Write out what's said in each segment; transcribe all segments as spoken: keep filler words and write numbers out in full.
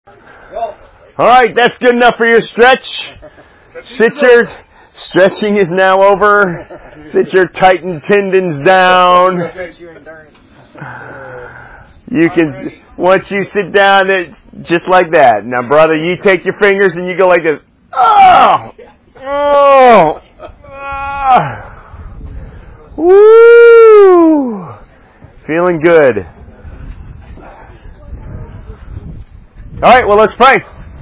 All right, that's good enough for your stretch. Sit your stretching is now over. Sit your tightened tendons down. You can, once you sit down, it's just like that. Now, brother, you take your fingers and you go like this. Oh! Oh! Ah. Woo! Feeling good. All right, well, let's pray.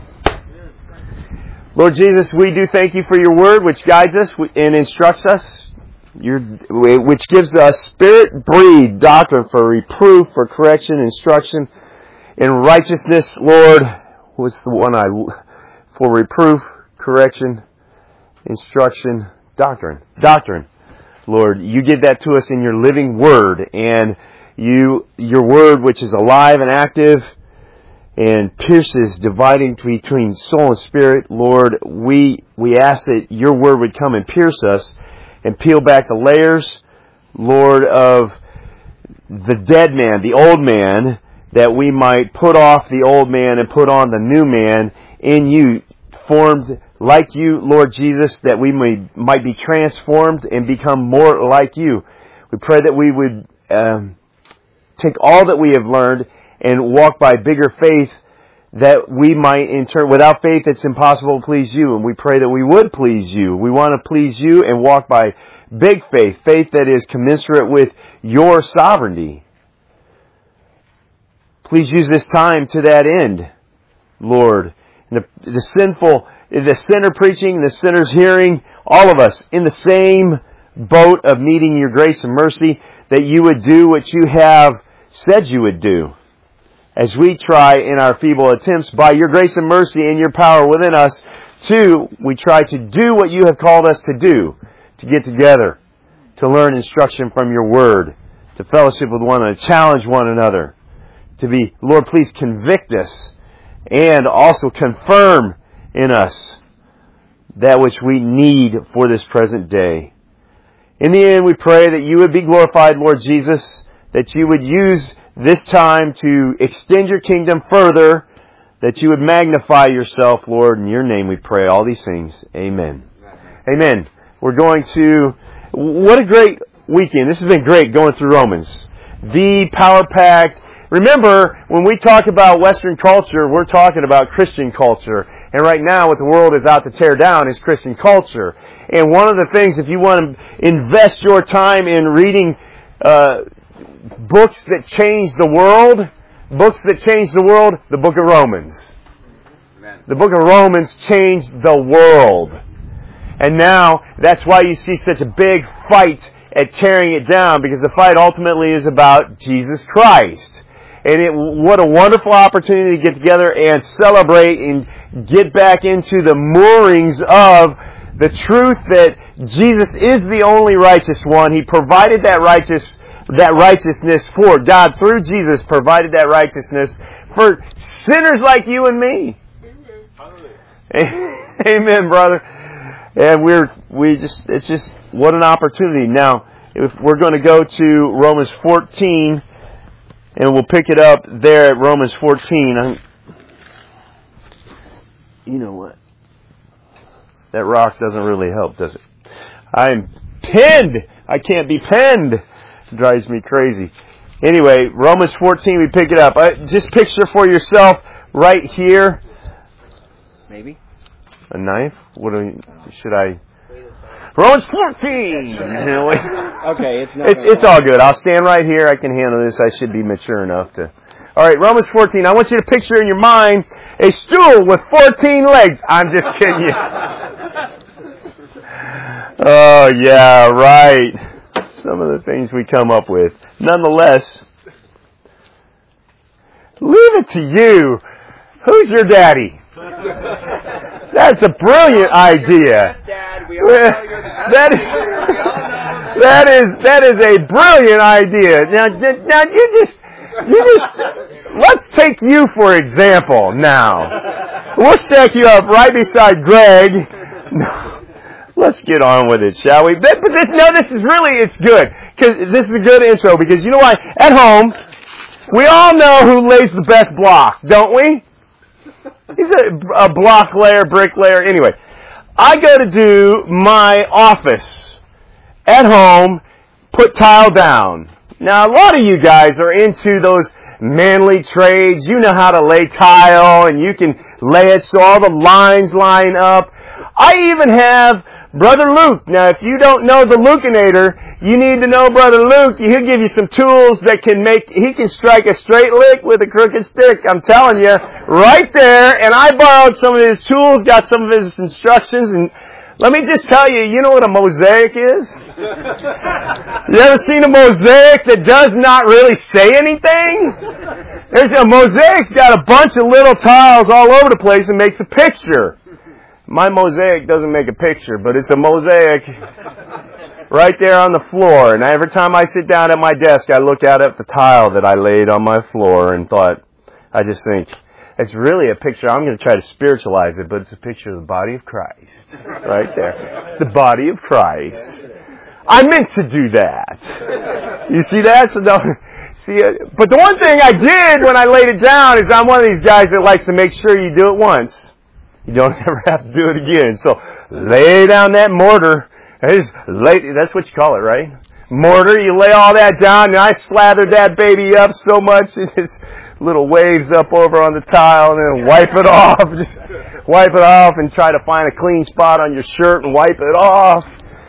Lord Jesus, we do thank you for your word, which guides us and instructs us, your, which gives us spirit-breathed doctrine for reproof, for correction, instruction, in righteousness. Lord, what's the one I, for reproof, correction, instruction, doctrine. Doctrine. Lord, you give that to us in your living word, and you, your word, which is alive and active, and pierces, dividing between soul and spirit. Lord, we we ask that your word would come and pierce us and peel back the layers, Lord, of the dead man, the old man, that we might put off the old man and put on the new man in you, formed like you, Lord Jesus, that we may, might be transformed and become more like you. We pray that we would um, take all that we have learned and walk by bigger faith, that we might in turn, without faith it's impossible to please you, and we pray that we would please you. We want to please you and walk by big faith, faith that is commensurate with your sovereignty. Please use this time to that end, Lord. The, the sinful, the sinner preaching, the sinner's hearing, all of us in the same boat of needing your grace and mercy, that you would do what you have said you would do. As we try in our feeble attempts, by your grace and mercy and your power within us, too, we try to do what you have called us to do, to get together, to learn instruction from your word, to fellowship with one another, challenge one another, to be, Lord, please convict us and also confirm in us that which we need for this present day. In the end, we pray that you would be glorified, Lord Jesus, that you would use this time to extend your kingdom further, that you would magnify yourself, Lord. In your name we pray all these things. Amen. Amen. We're going to, what a great weekend. This has been great going through Romans. The power-packed. Remember, when we talk about Western culture, we're talking about Christian culture. And right now what the world is out to tear down is Christian culture. And one of the things, if you want to invest your time in reading uh books that change the world, books that change the world, the book of Romans. Amen. The book of Romans changed the world. And now, that's why you see such a big fight at tearing it down, because the fight ultimately is about Jesus Christ. And it, what a wonderful opportunity to get together and celebrate and get back into the moorings of the truth that Jesus is the only righteous one. He provided that righteous that righteousness for God through Jesus, provided that righteousness for sinners like you and me. Amen, Amen, brother. And we're we just it's just what an opportunity. Now, if we're going to go to Romans fourteen, and we'll pick it up there at Romans fourteen. I'm, you know what? That rock doesn't really help, does it? I'm pinned. I can't be pinned. Drives me crazy. Anyway, Romans fourteen, we pick it up. Uh, just picture for yourself right here. Maybe. A knife? What do you, should I? Romans fourteen! Okay, it's not. It's, it's all good. I'll stand right here. I can handle this. I should be mature enough to. Alright, Romans fourteen. I want you to picture in your mind a stool with fourteen legs. I'm just kidding you. Oh, yeah, right. Some of the things we come up with. Nonetheless, leave it to you. Who's your daddy? That's a brilliant idea. That is, that is that is a brilliant idea. Now, now you just you just let's take you for example. Now, we'll stack you up right beside Greg. Let's get on with it, shall we? But, but this, no, this is really, it's good. Because this is a good intro. Because you know why? At home, we all know who lays the best block, don't we? He's a, a block layer, brick layer. Anyway, I go to do my office at home, put tile down. Now, a lot of you guys are into those manly trades. You know how to lay tile, and you can lay it so all the lines line up. I even have Brother Luke. Now, if you don't know the Lukinator, you need to know Brother Luke. He'll give you some tools that can make, he can strike a straight lick with a crooked stick. I'm telling you, right there. And I borrowed some of his tools, got some of his instructions, and let me just tell you, you know what a mosaic is? You ever seen a mosaic that does not really say anything? There's a mosaic's got a bunch of little tiles all over the place and makes a picture. My mosaic doesn't make a picture, but it's a mosaic right there on the floor. And every time I sit down at my desk, I look out at the tile that I laid on my floor and thought, I just think, it's really a picture. I'm going to try to spiritualize it, but it's a picture of the body of Christ. Right there. The body of Christ. I meant to do that. You see that? So no, see it. But the one thing I did when I laid it down is I'm one of these guys that likes to make sure you do it once. You don't ever have to do it again. So lay down that mortar. Just lay, that's what you call it, right? Mortar. You lay all that down, and I slathered that baby up so much it is little waves up over on the tile, and then wipe it off. Just wipe it off and try to find a clean spot on your shirt and wipe it off.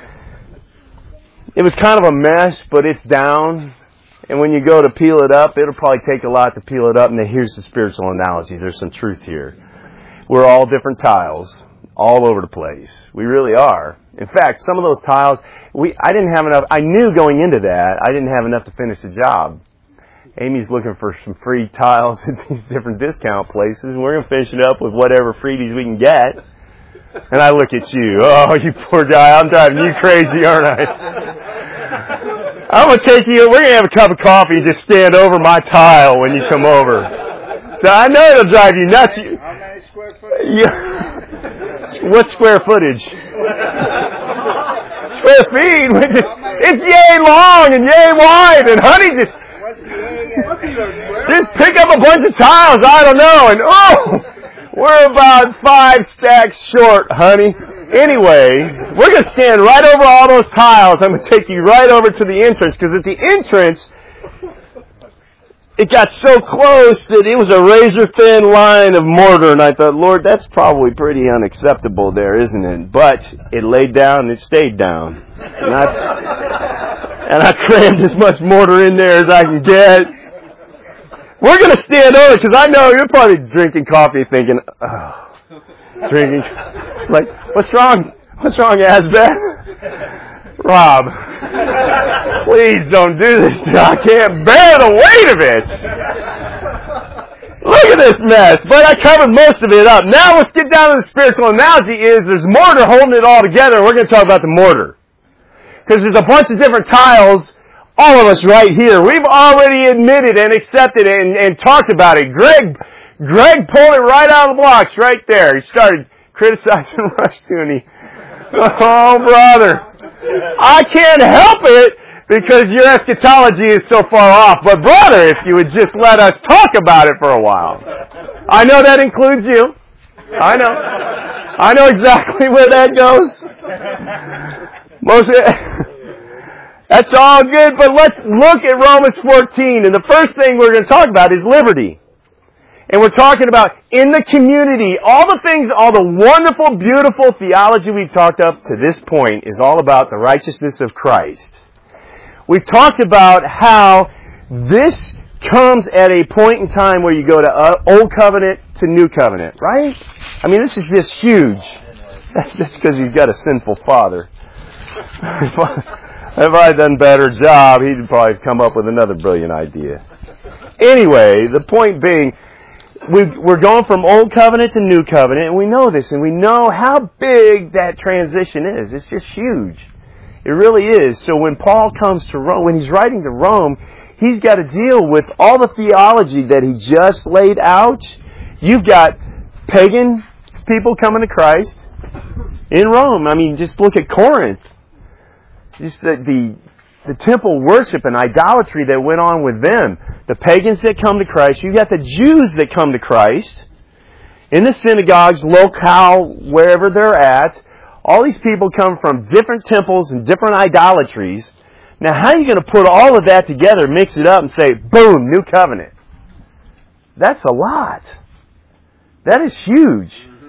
It was kind of a mess, but it's down. And when you go to peel it up, it'll probably take a lot to peel it up. And then here's the spiritual analogy. There's some truth here. We're all different tiles, all over the place. We really are. In fact, some of those tiles, we I didn't have enough. I knew going into that, I didn't have enough to finish the job. Amy's looking for some free tiles at these different discount places, and we're going to finish it up with whatever freebies we can get. And I look at you. Oh, you poor guy. I'm driving you crazy, aren't I? I'm going to take you. We're going to have a cup of coffee and just stand over my tile when you come over. So I know it'll drive you nuts. How many square footage? Yeah. What square footage? Square feet? It's yay long and yay wide, and honey, just just pick up a bunch of tiles. I don't know, and oh, we're about five stacks short, honey. Anyway, we're going to stand right over all those tiles. I'm going to take you right over to the entrance, because at the entrance, it got so close that it was a razor-thin line of mortar, and I thought, Lord, that's probably pretty unacceptable there, isn't it? But it laid down and it stayed down. And I, and I crammed as much mortar in there as I can get. We're going to stand over, because I know you're probably drinking coffee thinking, oh, drinking. Like, what's wrong? What's wrong, Asbeth? Rob, please don't do this. I can't bear the weight of it. Look at this mess. But I covered most of it up. Now let's get down to the spiritual analogy. Is there's mortar holding it all together. We're going to talk about the mortar. Because there's a bunch of different tiles, all of us right here. We've already admitted and accepted it and, and talked about it. Greg, Greg pulled it right out of the blocks right there. He started criticizing Rushdoony. Oh, brother. I can't help it because your eschatology is so far off. But brother, if you would just let us talk about it for a while. I know that includes you. I know. I know exactly where that goes. Most of it, that's all good, but let's look at Romans fourteen. And the first thing we're going to talk about is liberty. And we're talking about in the community, all the things, all the wonderful, beautiful theology we've talked up to this point is all about the righteousness of Christ. We've talked about how this comes at a point in time where you go to uh, Old Covenant to New Covenant, right? I mean, this is just huge. That's because he's got a sinful father. If I had done a better job, he'd probably come up with another brilliant idea. Anyway, the point being, we're going from Old Covenant to New Covenant, and we know this, and we know how big that transition is. It's just huge. It really is. So when Paul comes to Rome, when he's writing to Rome, he's got to deal with all the theology that he just laid out. You've got pagan people coming to Christ in Rome. I mean, just look at Corinth. Just the, the the temple worship and idolatry that went on with them. The pagans that come to Christ. You got the Jews that come to Christ. in the synagogues, locale, wherever they're at. All these people come from different temples and different idolatries. Now, how are you going to put all of that together, mix it up, and say, boom, new covenant? That's a lot. That is huge.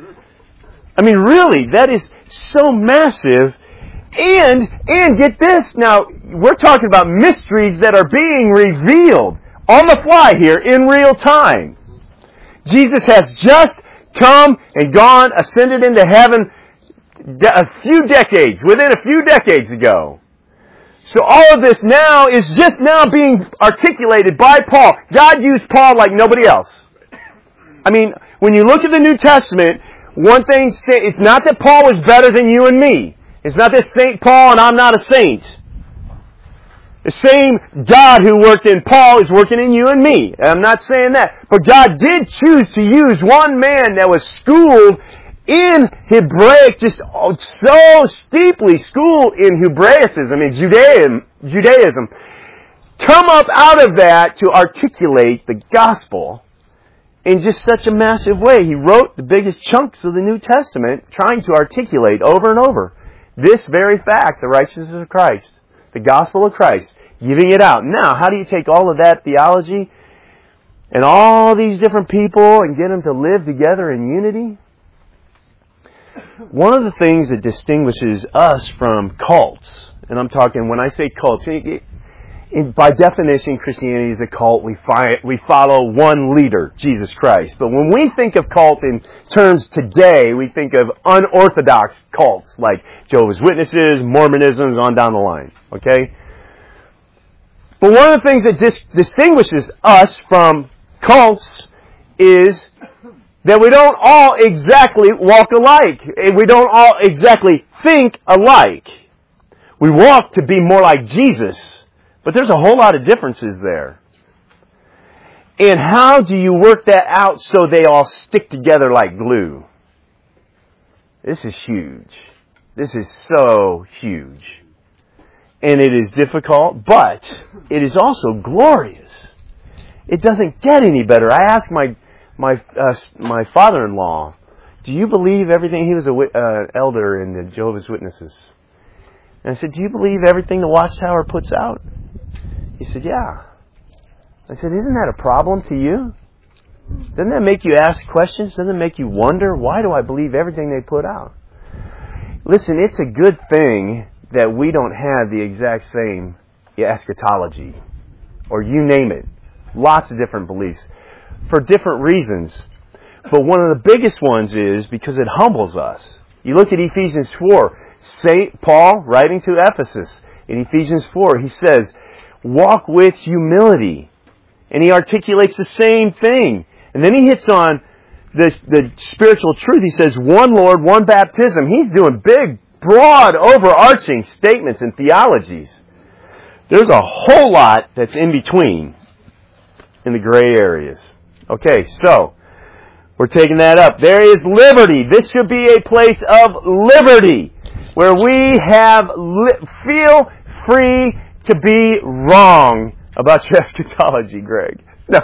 I mean, really, that is so massive. And, and get this, now, we're talking about mysteries that are being revealed on the fly here in real time. Jesus has just come and gone, ascended into heaven a few decades, within a few decades ago. So all of this now is just now being articulated by Paul. God used Paul like nobody else. I mean, when you look at the New Testament, one thing, it's not that Paul was better than you and me. It's not that Saint Paul and I'm not a saint. The same God who worked in Paul is working in you and me. I'm not saying that. But God did choose to use one man that was schooled in Hebraic, just so steeply schooled in Hebraicism, in Judaism, Judaism, come up out of that to articulate the gospel in just such a massive way. He wrote the biggest chunks of the New Testament trying to articulate over and over this very fact, the righteousness of Christ, the gospel of Christ, giving it out. Now, how do you take all of that theology and all these different people and get them to live together in unity? One of the things that distinguishes us from cults, and I'm talking, when I say cults, it, it, by definition, Christianity is a cult. We, fi- we follow one leader, Jesus Christ. But when we think of cult in terms today, we think of unorthodox cults like Jehovah's Witnesses, Mormonism, on down the line. Okay? But one of the things that dis- distinguishes us from cults is that we don't all exactly walk alike. We don't all exactly think alike. We walk to be more like Jesus, but there's a whole lot of differences there. And how do you work that out so they all stick together like glue? This is huge. This is so huge. And it is difficult, but it is also glorious. It doesn't get any better. I asked my My uh, my father-in-law, do you believe everything? He was an uh, elder in the Jehovah's Witnesses. And I said, do you believe everything the Watchtower puts out? He said, yeah. I said, isn't that a problem to you? Doesn't that make you ask questions? Doesn't it make you wonder, why do I believe everything they put out? Listen, it's a good thing that we don't have the exact same eschatology. Or you name it. Lots of different beliefs. For different reasons. But one of the biggest ones is because it humbles us. You look at Ephesians four. Saint Paul, writing to Ephesus, in Ephesians four, he says, walk with humility. And he articulates the same thing. And then he hits on this, the spiritual truth. He says, one Lord, one baptism. He's doing big, broad, overarching statements and theologies. There's a whole lot that's in between in the gray areas. Okay, so, we're taking that up. There is liberty. This should be a place of liberty, where we have, li- feel free to be wrong about your eschatology, Greg. No.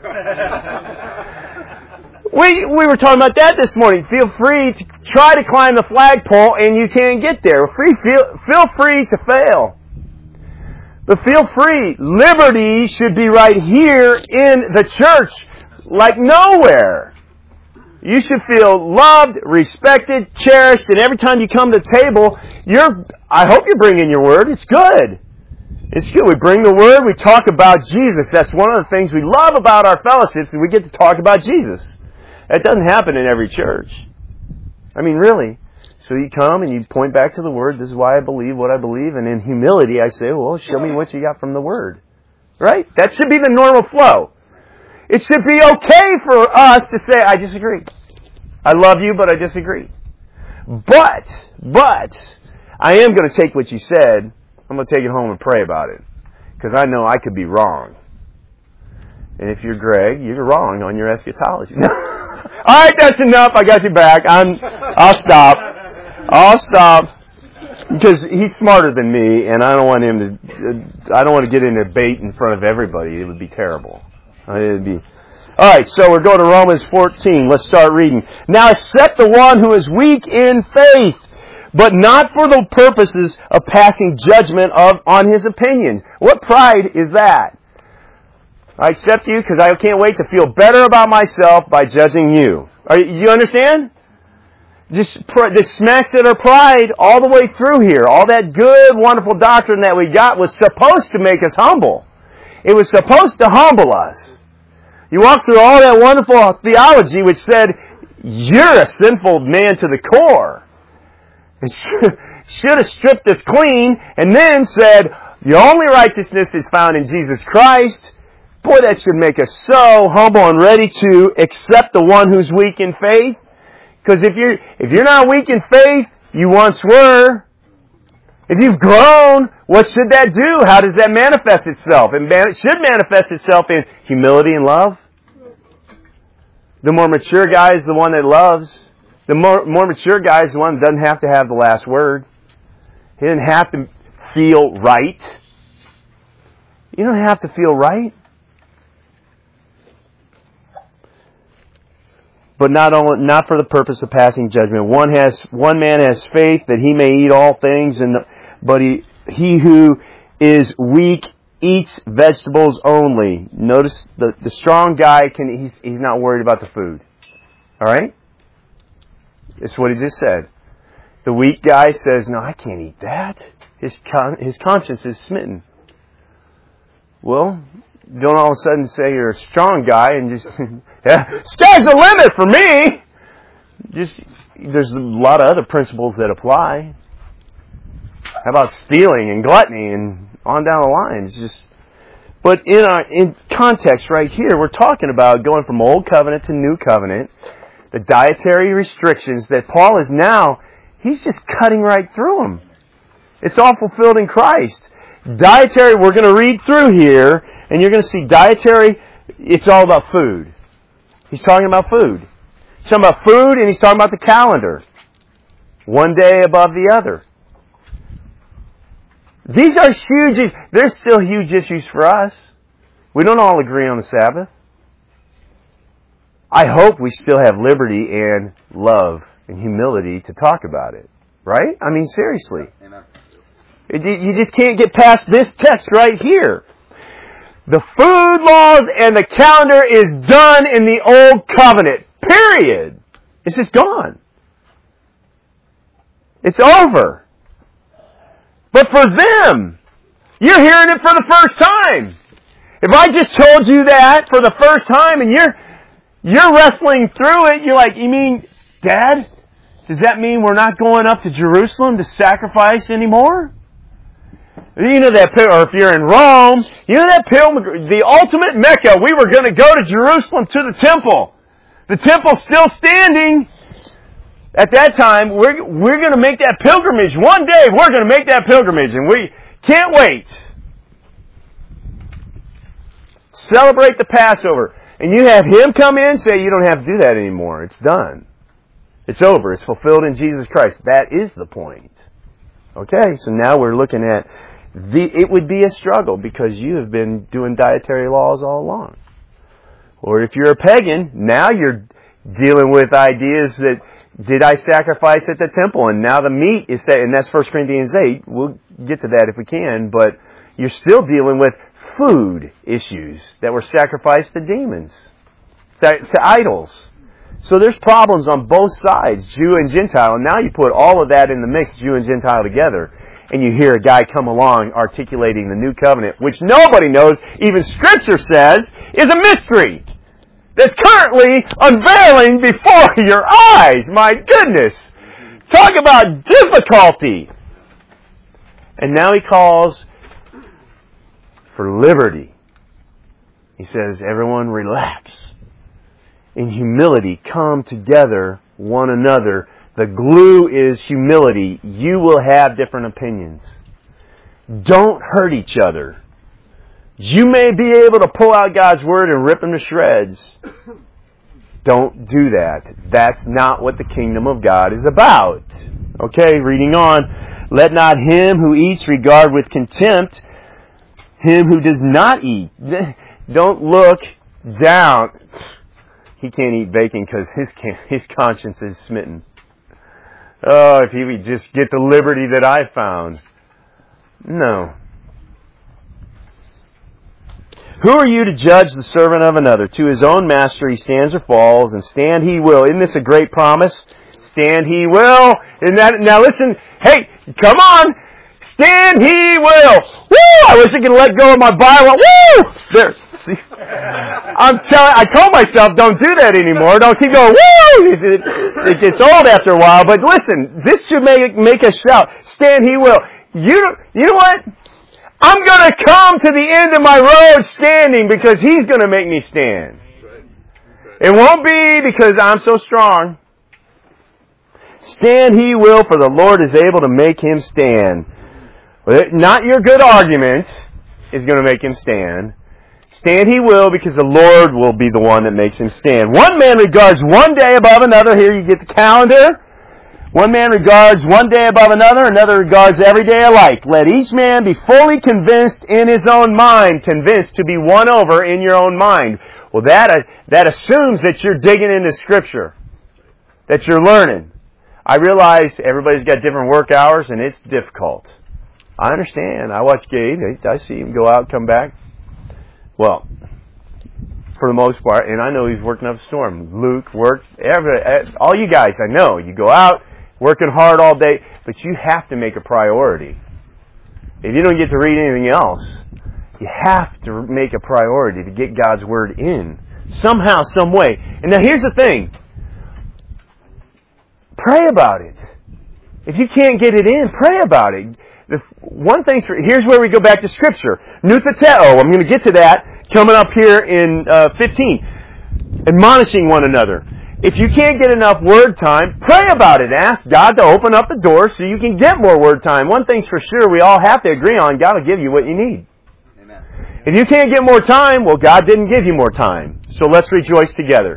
we, we were talking about that this morning. Feel free to try to climb the flagpole and you can't get there. Free, feel, feel free to fail. But feel free. Liberty should be right here in the church, like nowhere. You should feel loved, respected, cherished, and every time you come to the table, you're, I hope you're bringing your word. It's good. It's good. We bring the word, we talk about Jesus. That's one of the things we love about our fellowships, is we get to talk about Jesus. That doesn't happen in every church. I mean, really. So you come and you point back to the Word. This is why I believe what I believe. And in humility, I say, well, show me what you got from the Word. Right? That should be the normal flow. It should be okay for us to say, I disagree. I love you, but I disagree. But, but, I am going to take what you said. I'm going to take it home and pray about it. Because I know I could be wrong. And if you're Greg, you're wrong on your eschatology. All right, that's enough. I got you back. I'm, I'll stop. I'll stop. Because he's smarter than me, and I don't want him to, I don't want to get in a debate in front of everybody. It would be terrible. It would be, Alright, so we're going to Romans fourteen. Let's start reading. Now accept the one who is weak in faith, but not for the purposes of passing judgment of, on his opinions. What pride is that? I accept you because I can't wait to feel better about myself by judging you. Are you, you understand? Just this smacks at our pride all the way through here. All that good, wonderful doctrine that we got was supposed to make us humble. It was supposed to humble us. You walk through all that wonderful theology which said, you're a sinful man to the core. It should have stripped us clean and then said, the only righteousness is found in Jesus Christ. Boy, that should make us so humble and ready to accept the one who's weak in faith. Because if you're, if you're not weak in faith, you once were. If you've grown, what should that do? How does that manifest itself? It should manifest itself in humility and love. The more mature guy is the one that loves. The more, more mature guy is the one that doesn't have to have the last word. He doesn't have to feel right. You don't have to feel right. But not only, not for the purpose of passing judgment. One has, one man has faith that he may eat all things, and but he, he who is weak eats vegetables only. Notice the, the strong guy can, he's, he's not worried about the food. Alright? That's what he just said. The weak guy says, no, I can't eat that. His con, his conscience is smitten. Well, don't all of a sudden say you're a strong guy and just, yeah, sky's the limit for me. Just, there's a lot of other principles that apply. How about stealing and gluttony and on down the line? It's just, but in our, in context right here, we're talking about going from old covenant to new covenant, the dietary restrictions that Paul is now, he's just cutting right through them. It's all fulfilled in Christ. Dietary, we're going to read through here, and you're going to see dietary, it's all about food. He's talking about food. He's talking about food, and he's talking about the calendar. One day above the other. These are huge, they're still huge issues for us. We don't all agree on the Sabbath. I hope we still have liberty and love and humility to talk about it. Right? I mean, seriously. Amen. You just can't get past this text right here. The food laws and the calendar is done in the Old Covenant. Period. It's just gone. It's over. But for them, you're hearing it for the first time. If I just told you that for the first time and you're you're wrestling through it, you're like, you mean, Dad, does that mean we're not going up to Jerusalem to sacrifice anymore? You know that, or if you're in Rome, you know that pilgrimage, the ultimate Mecca, we were going to go to Jerusalem to the temple. The temple's still standing. At that time, we're, we're going to make that pilgrimage. One day, we're going to make that pilgrimage, and we can't wait. Celebrate the Passover. And you have Him come in and say, you don't have to do that anymore. It's done. It's over. It's fulfilled in Jesus Christ. That is the point. Okay, so now we're looking at the, it would be a struggle because you have been doing dietary laws all along. Or if you're a pagan, now you're dealing with ideas that, did I sacrifice at the temple? And now the meat is set, and that's First Corinthians eight. We'll get to that if we can, but you're still dealing with food issues that were sacrificed to demons, to idols. So there's problems on both sides, Jew and Gentile. And now you put all of that in the mix, Jew and Gentile together, and you hear a guy come along articulating the new covenant, which nobody knows, even Scripture says, is a mystery that's currently unveiling before your eyes. My goodness! Talk about difficulty! And now he calls for liberty. He says, everyone relax. In humility, come together one another. The glue is humility. You will have different opinions. Don't hurt each other. You may be able to pull out God's Word and rip them to shreds. Don't do that. That's not what the kingdom of God is about. Okay, reading on. Let not him who eats regard with contempt him who does not eat. Don't look down. He can't eat bacon because his his conscience is smitten. Oh, if he would just get the liberty that I found. No. Who are you to judge the servant of another? To his own master he stands or falls, and stand he will. Isn't this a great promise? Stand he will. Isn't that, now listen, hey, come on. Stand he will. Woo! I wish I could let go of my Bible. Woo! There. See? I'm telling, I told myself don't do that anymore. Don't keep going, woo! It, it, it gets old after a while. But listen, this should make, make us shout. Stand he will. You, you know what? I'm going to come to the end of my road standing because He's going to make me stand. It won't be because I'm so strong. Stand He will, for the Lord is able to make him stand. Not your good argument is going to make him stand. Stand He will, because the Lord will be the one that makes him stand. One man regards one day above another. Here you get the calendar. One man regards one day above another, another regards every day alike. Let each man be fully convinced in his own mind, convinced to be won over in your own mind. Well, that uh, that assumes that you're digging into Scripture, that you're learning. I realize everybody's got different work hours, and it's difficult. I understand. I watch Gabe. I see him go out, come back. Well, for the most part, and I know he's working up a storm. Luke worked. Every, all you guys, I know, you go out, working hard all day, but you have to make a priority. If you don't get to read anything else, you have to make a priority to get God's Word in. Somehow, some way. And now here's the thing. Pray about it. If you can't get it in, pray about it. The one thing, here's where we go back to Scripture. Nuthateo, I'm going to get to that coming up here in uh, fifteen. Admonishing one another. If you can't get enough word time, pray about it. Ask God to open up the door so you can get more word time. One thing's for sure, we all have to agree on, God will give you what you need. Amen. If you can't get more time, well, God didn't give you more time. So let's rejoice together.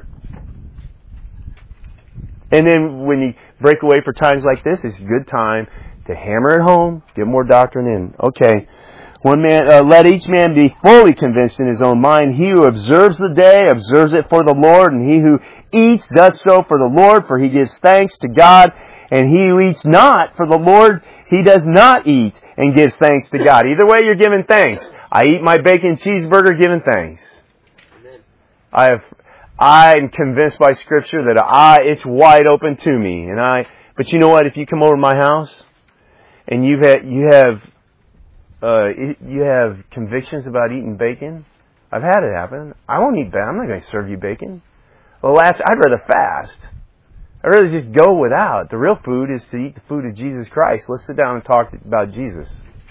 And then when you break away for times like this, it's a good time to hammer it home, get more doctrine in. Okay. One man, uh, let each man be fully convinced in his own mind. He who observes the day, observes it for the Lord, and he who eats does so for the Lord, for he gives thanks to God. And he who eats not for the Lord, he does not eat and gives thanks to God. Either way, you're giving thanks. I eat my bacon cheeseburger giving thanks. I have, I'm convinced by Scripture that I, it's wide open to me. And I, but you know what? If you come over to my house and you've had, you have, Uh, you have convictions about eating bacon? I've had it happen. I won't eat bacon. I'm not going to serve you bacon. Well, last, I'd rather fast. I'd rather just go without. The real food is to eat the food of Jesus Christ. Let's sit down and talk about Jesus.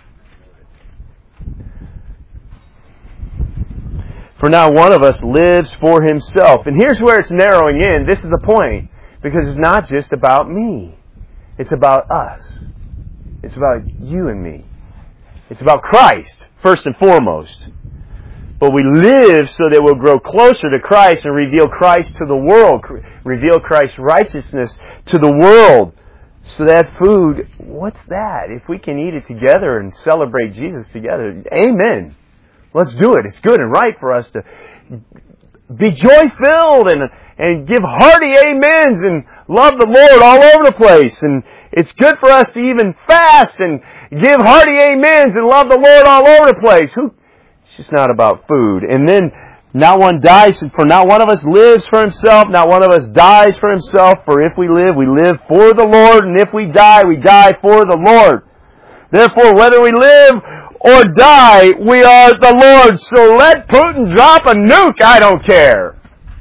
For now one of us lives for himself. And here's where it's narrowing in. This is the point. Because it's not just about me. It's about us. It's about you and me. It's about Christ, first and foremost. But we live so that we'll grow closer to Christ and reveal Christ to the world. Reveal Christ's righteousness to the world. So that food, what's that? If we can eat it together and celebrate Jesus together, amen. Let's do it. It's good and right for us to be joy-filled and, and give hearty amens and love the Lord all over the place. And it's good for us to even fast and give hearty amens and love the Lord all over the place. Who? It's just not about food. And then, not one dies, for not one of us lives for himself, not one of us dies for himself. For if we live, we live for the Lord, and if we die, we die for the Lord. Therefore, whether we live or die, we are the Lord. So let Putin drop a nuke, I don't care.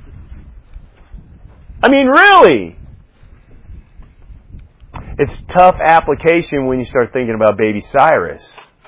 I mean, really. It's tough application when you start thinking about baby Cyrus.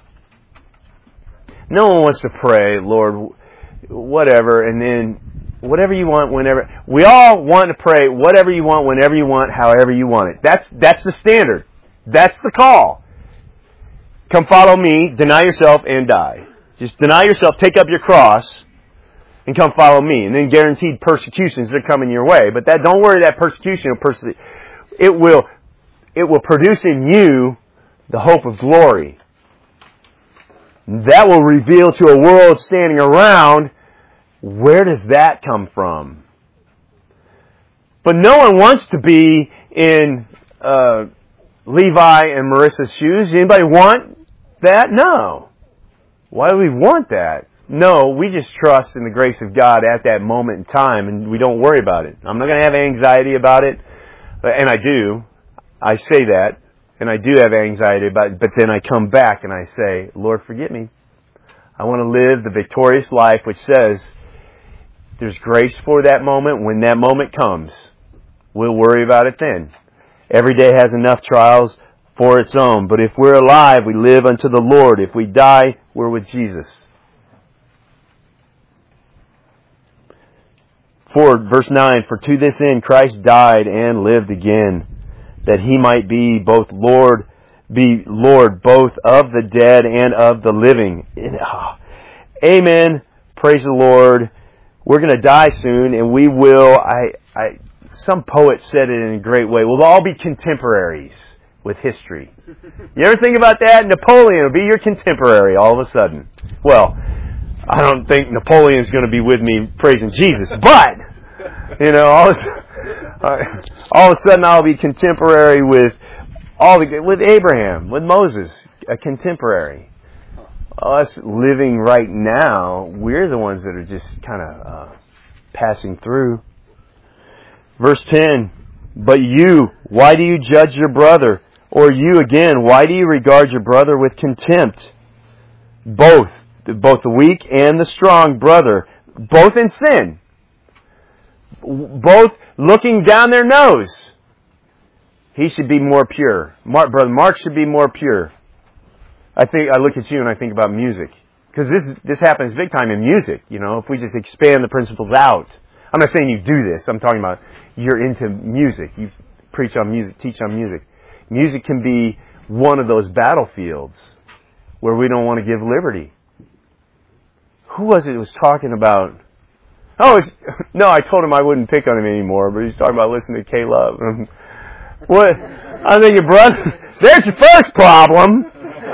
No one wants to pray, Lord, whatever, and then whatever you want, whenever. We all want to pray, whatever you want, whenever you want, however you want it. That's that's the standard. That's the call. Come follow me, deny yourself, and die. Just deny yourself, take up your cross, and come follow me. And then guaranteed persecutions are coming your way. But that don't worry, that persecution will perse- it will it will produce in you the hope of glory. That will reveal to a world standing around Where does that come from? But no one wants to be in uh, Levi and Marissa's shoes. Anybody want that? No. Why do we want that? No, we just trust in the grace of God at that moment in time, and we don't worry about it. I'm not going to have anxiety about it, and I do. I say that, and I do have anxiety about it, but then I come back and I say, Lord, forgive me. I want to live the victorious life which says there's grace for that moment. When that moment comes, we'll worry about it then. Every day has enough trials for its own, but if we're alive, we live unto the Lord. If we die, we're with Jesus. For, verse nine, for to this end Christ died and lived again, that He might be both Lord, be Lord both of the dead and of the living. Amen. Praise the Lord. We're going to die soon, and we will, I, I, some poet said it in a great way, we'll all be contemporaries with history. You ever think about that? Napoleon will be your contemporary all of a sudden. Well, I don't think Napoleon's going to be with me praising Jesus, but, you know, all of, all of a sudden I'll be contemporary with all the, with Abraham, with Moses, a contemporary. Us living right now, we're the ones that are just kind of uh, passing through. Verse ten, but you, why do you judge your brother? Or you again, why do you regard your brother with contempt? Both, both the weak and the strong brother, both in sin, both looking down their nose. He should be more pure. Mark, brother Mark should be more pure. I think I look at you and I think about music, because this this happens big time in music. You know, if we just expand the principles out. I'm not saying you do this. I'm talking about you're into music. You preach on music, teach on music. Music can be one of those battlefields where we don't want to give liberty. Who was it who was talking about? Oh, it's, no, I told him I wouldn't pick on him anymore, but he's talking about listening to K-Love. What? I'm thinking, brother, there's your first problem.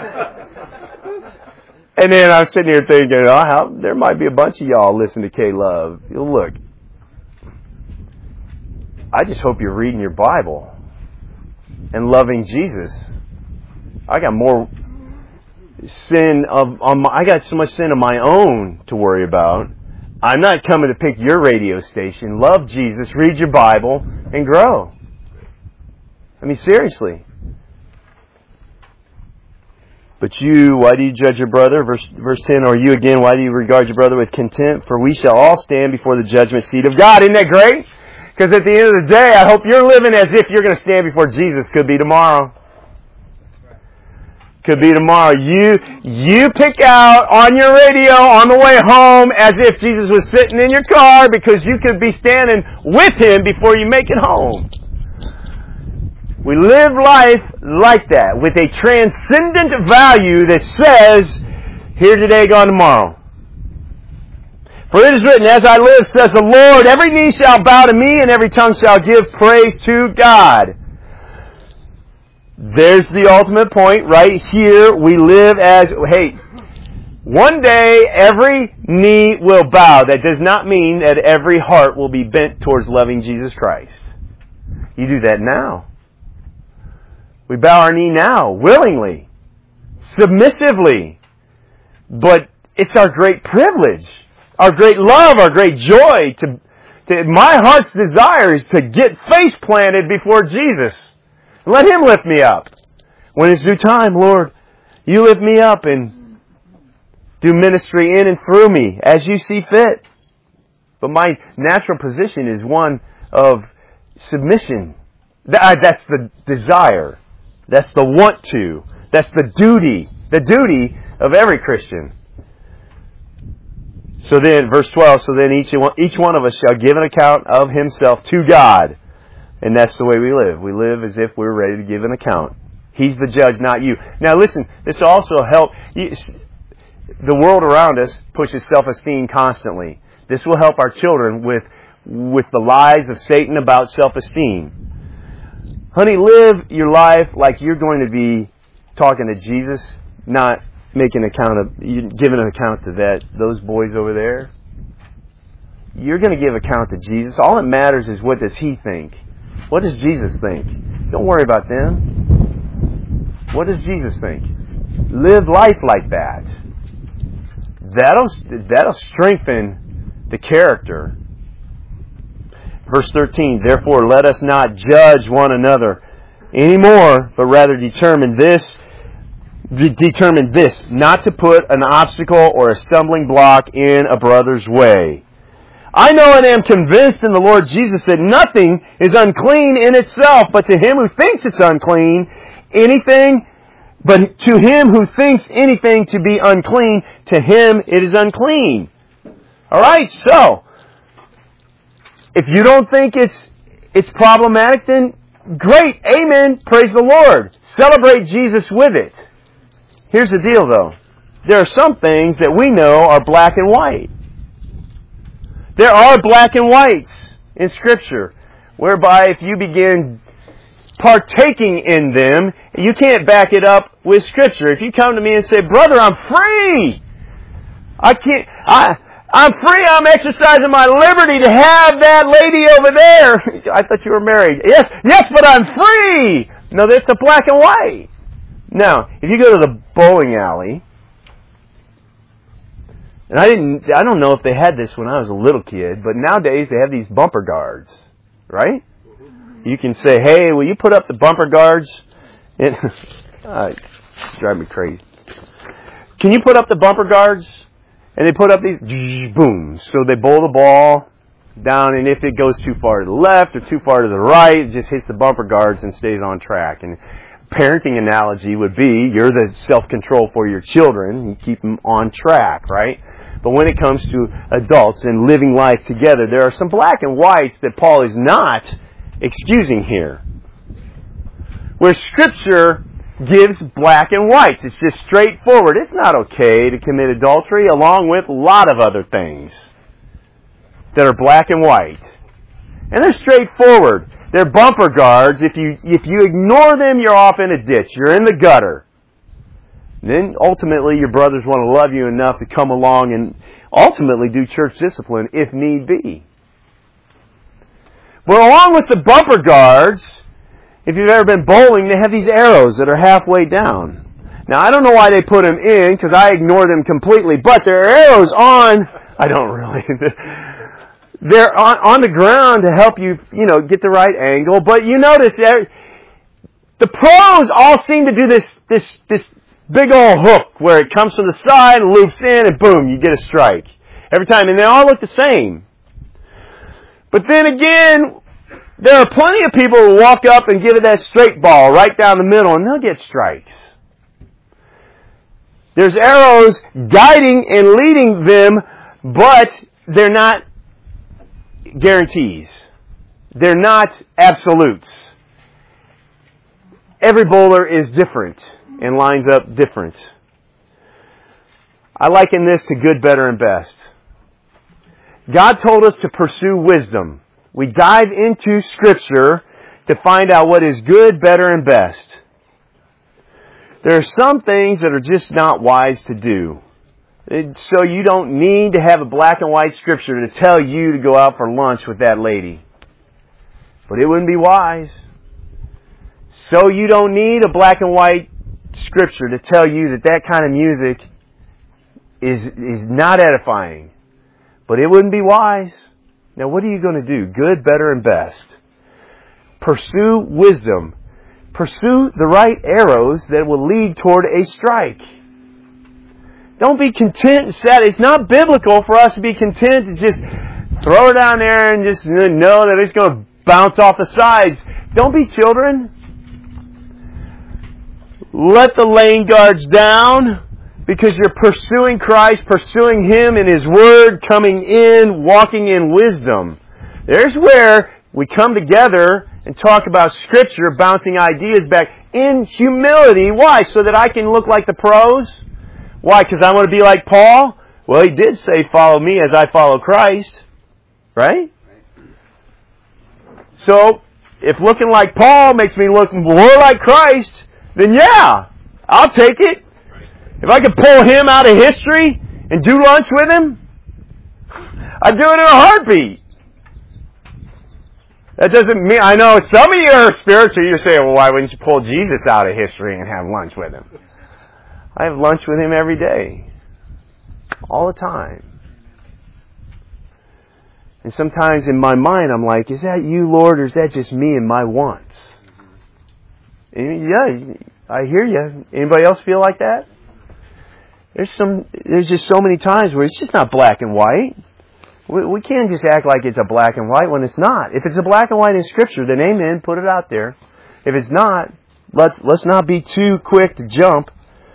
And then I'm sitting here thinking, oh, how, there might be a bunch of y'all listening to K-Love. Look, I just hope you're reading your Bible and loving Jesus. I got more sin of on my, I got so much sin of my own to worry about. I'm not coming to pick your radio station. Love Jesus, read your Bible, and grow. I mean, seriously. But you, why do you judge your brother? Verse, verse ten, or you again, why do you regard your brother with contempt? For we shall all stand before the judgment seat of God. Isn't that great? Because at the end of the day, I hope you're living as if you're going to stand before Jesus. Could be tomorrow. Could be tomorrow. You, you pick out on your radio on the way home as if Jesus was sitting in your car, because you could be standing with Him before you make it home. We live life like that, with a transcendent value that says, here today, gone tomorrow. For it is written, as I live, says the Lord, every knee shall bow to me, and every tongue shall give praise to God. There's the ultimate point right here. We live as, hey, one day every knee will bow. That does not mean that every heart will be bent towards loving Jesus Christ. You do that now. We bow our knee now, willingly, submissively. But it's our great privilege, our great love, our great joy. To, to my heart's desire is to get face planted before Jesus. Let Him lift me up. When it's due time, Lord, you lift me up and do ministry in and through me as you see fit. But my natural position is one of submission. That's the desire. That's the want to. That's the duty. The duty of every Christian. So then, verse twelve, so then each one, each one of us shall give an account of himself to God. And that's the way we live. We live as if we're ready to give an account. He's the judge, not you. Now listen, this also help. You, the world around us pushes self-esteem constantly. This will help our children with, with the lies of Satan about self-esteem. Honey, live your life like you're going to be talking to Jesus, not making account of, giving an account to that, those boys over there. you're going to give account to Jesus. All that matters is what does He think? What does Jesus think? Don't worry about them. What does Jesus think? Live life like that. That'll, that'll strengthen the character. Verse thirteen, therefore let us not judge one another anymore, but rather determine this, determine this, not to put an obstacle or a stumbling block in a brother's way. I know and am convinced in the Lord Jesus that nothing is unclean in itself, but to him who thinks it's unclean, anything, but to him who thinks anything to be unclean, to him it is unclean. Alright, so, if you don't think it's it's problematic, then great, amen, praise the Lord. Celebrate Jesus with it. Here's the deal though. There are some things that we know are black and white. There are black and whites in Scripture, whereby if you begin partaking in them, you can't back it up with Scripture. If you come to me and say, brother, I'm free. I can't, I, I'm free, I'm exercising my liberty to have that lady over there. I thought you were married. Yes, yes, but I'm free. No, that's a black and white. Now, if you go to the bowling alley, and I didn't, I don't know if they had this when I was a little kid, but nowadays they have these bumper guards, right? You can say, hey, will you put up the bumper guards? It, uh, it's driving me crazy. Can you put up the bumper guards? And they put up these, boom. So they bowl the ball down, and if it goes too far to the left or too far to the right, it just hits the bumper guards and stays on track. And parenting analogy would be, you're the self-control for your children. You keep them on track, right? But when it comes to adults and living life together, there are some black and whites that Paul is not excusing here. Where Scripture gives black and whites. It's just straightforward. It's not okay to commit adultery, along with a lot of other things that are black and white. And they're straightforward. They're bumper guards. If you if you ignore them, you're off in a ditch. You're in the gutter. Then ultimately your brothers want to love you enough to come along and ultimately do church discipline if need be. But along with the bumper guards, if you've ever been bowling, they have these arrows that are halfway down. Now, I don't know why they put them in, because I ignore them completely, but there are arrows on, I don't really, they're on, on the ground to help you, you know, get the right angle, but you notice that the pros all seem to do this, this, this big old hook where it comes from the side, loops in, and boom, you get a strike. Every time, and they all look the same. But then again, there are plenty of people who walk up and give it that straight ball right down the middle, and they'll get strikes. There's arrows guiding and leading them, but they're not guarantees. They're not absolutes. Every bowler is different and lines up different. I liken this to good, better, and best. God told us to pursue wisdom. We dive into Scripture to find out what is good, better, and best. There are some things that are just not wise to do. So you don't need to have a black and white Scripture to tell you to go out for lunch with that lady. But it wouldn't be wise. So you don't need a black and white Scripture to tell you that that kind of music is, is not edifying. But it wouldn't be wise. Now what are you going to do? Good, better, and best. Pursue wisdom. Pursue the right arrows that will lead toward a strike. Don't be content and sad. It's not biblical for us to be content to just throw it down there and just know that it's going to bounce off the sides. Don't be children. Let the lane guards down. Because you're pursuing Christ, pursuing Him and His Word, coming in, walking in wisdom. There's where we come together and talk about Scripture, bouncing ideas back in humility. Why? So that I can look like the pros? Why? Because I want to be like Paul? Well, he did say, follow me as I follow Christ. Right? So, if looking like Paul makes me look more like Christ, then yeah, I'll take it. If I could pull him out of history and do lunch with him, I'd do it in a heartbeat. That doesn't mean, I know some of you are spiritual. You're saying, well, why wouldn't you pull Jesus out of history and have lunch with him? I have lunch with him every day. All the time. And sometimes in my mind, I'm like, is that you, Lord, or is that just me and my wants? And yeah, I hear you. Anybody else feel like that? There's some. There's just so many times where it's just not black and white. We, we can't just act like it's a black and white when it's not. If it's a black and white in Scripture, then amen, put it out there. If it's not, let's let's not be too quick to jump.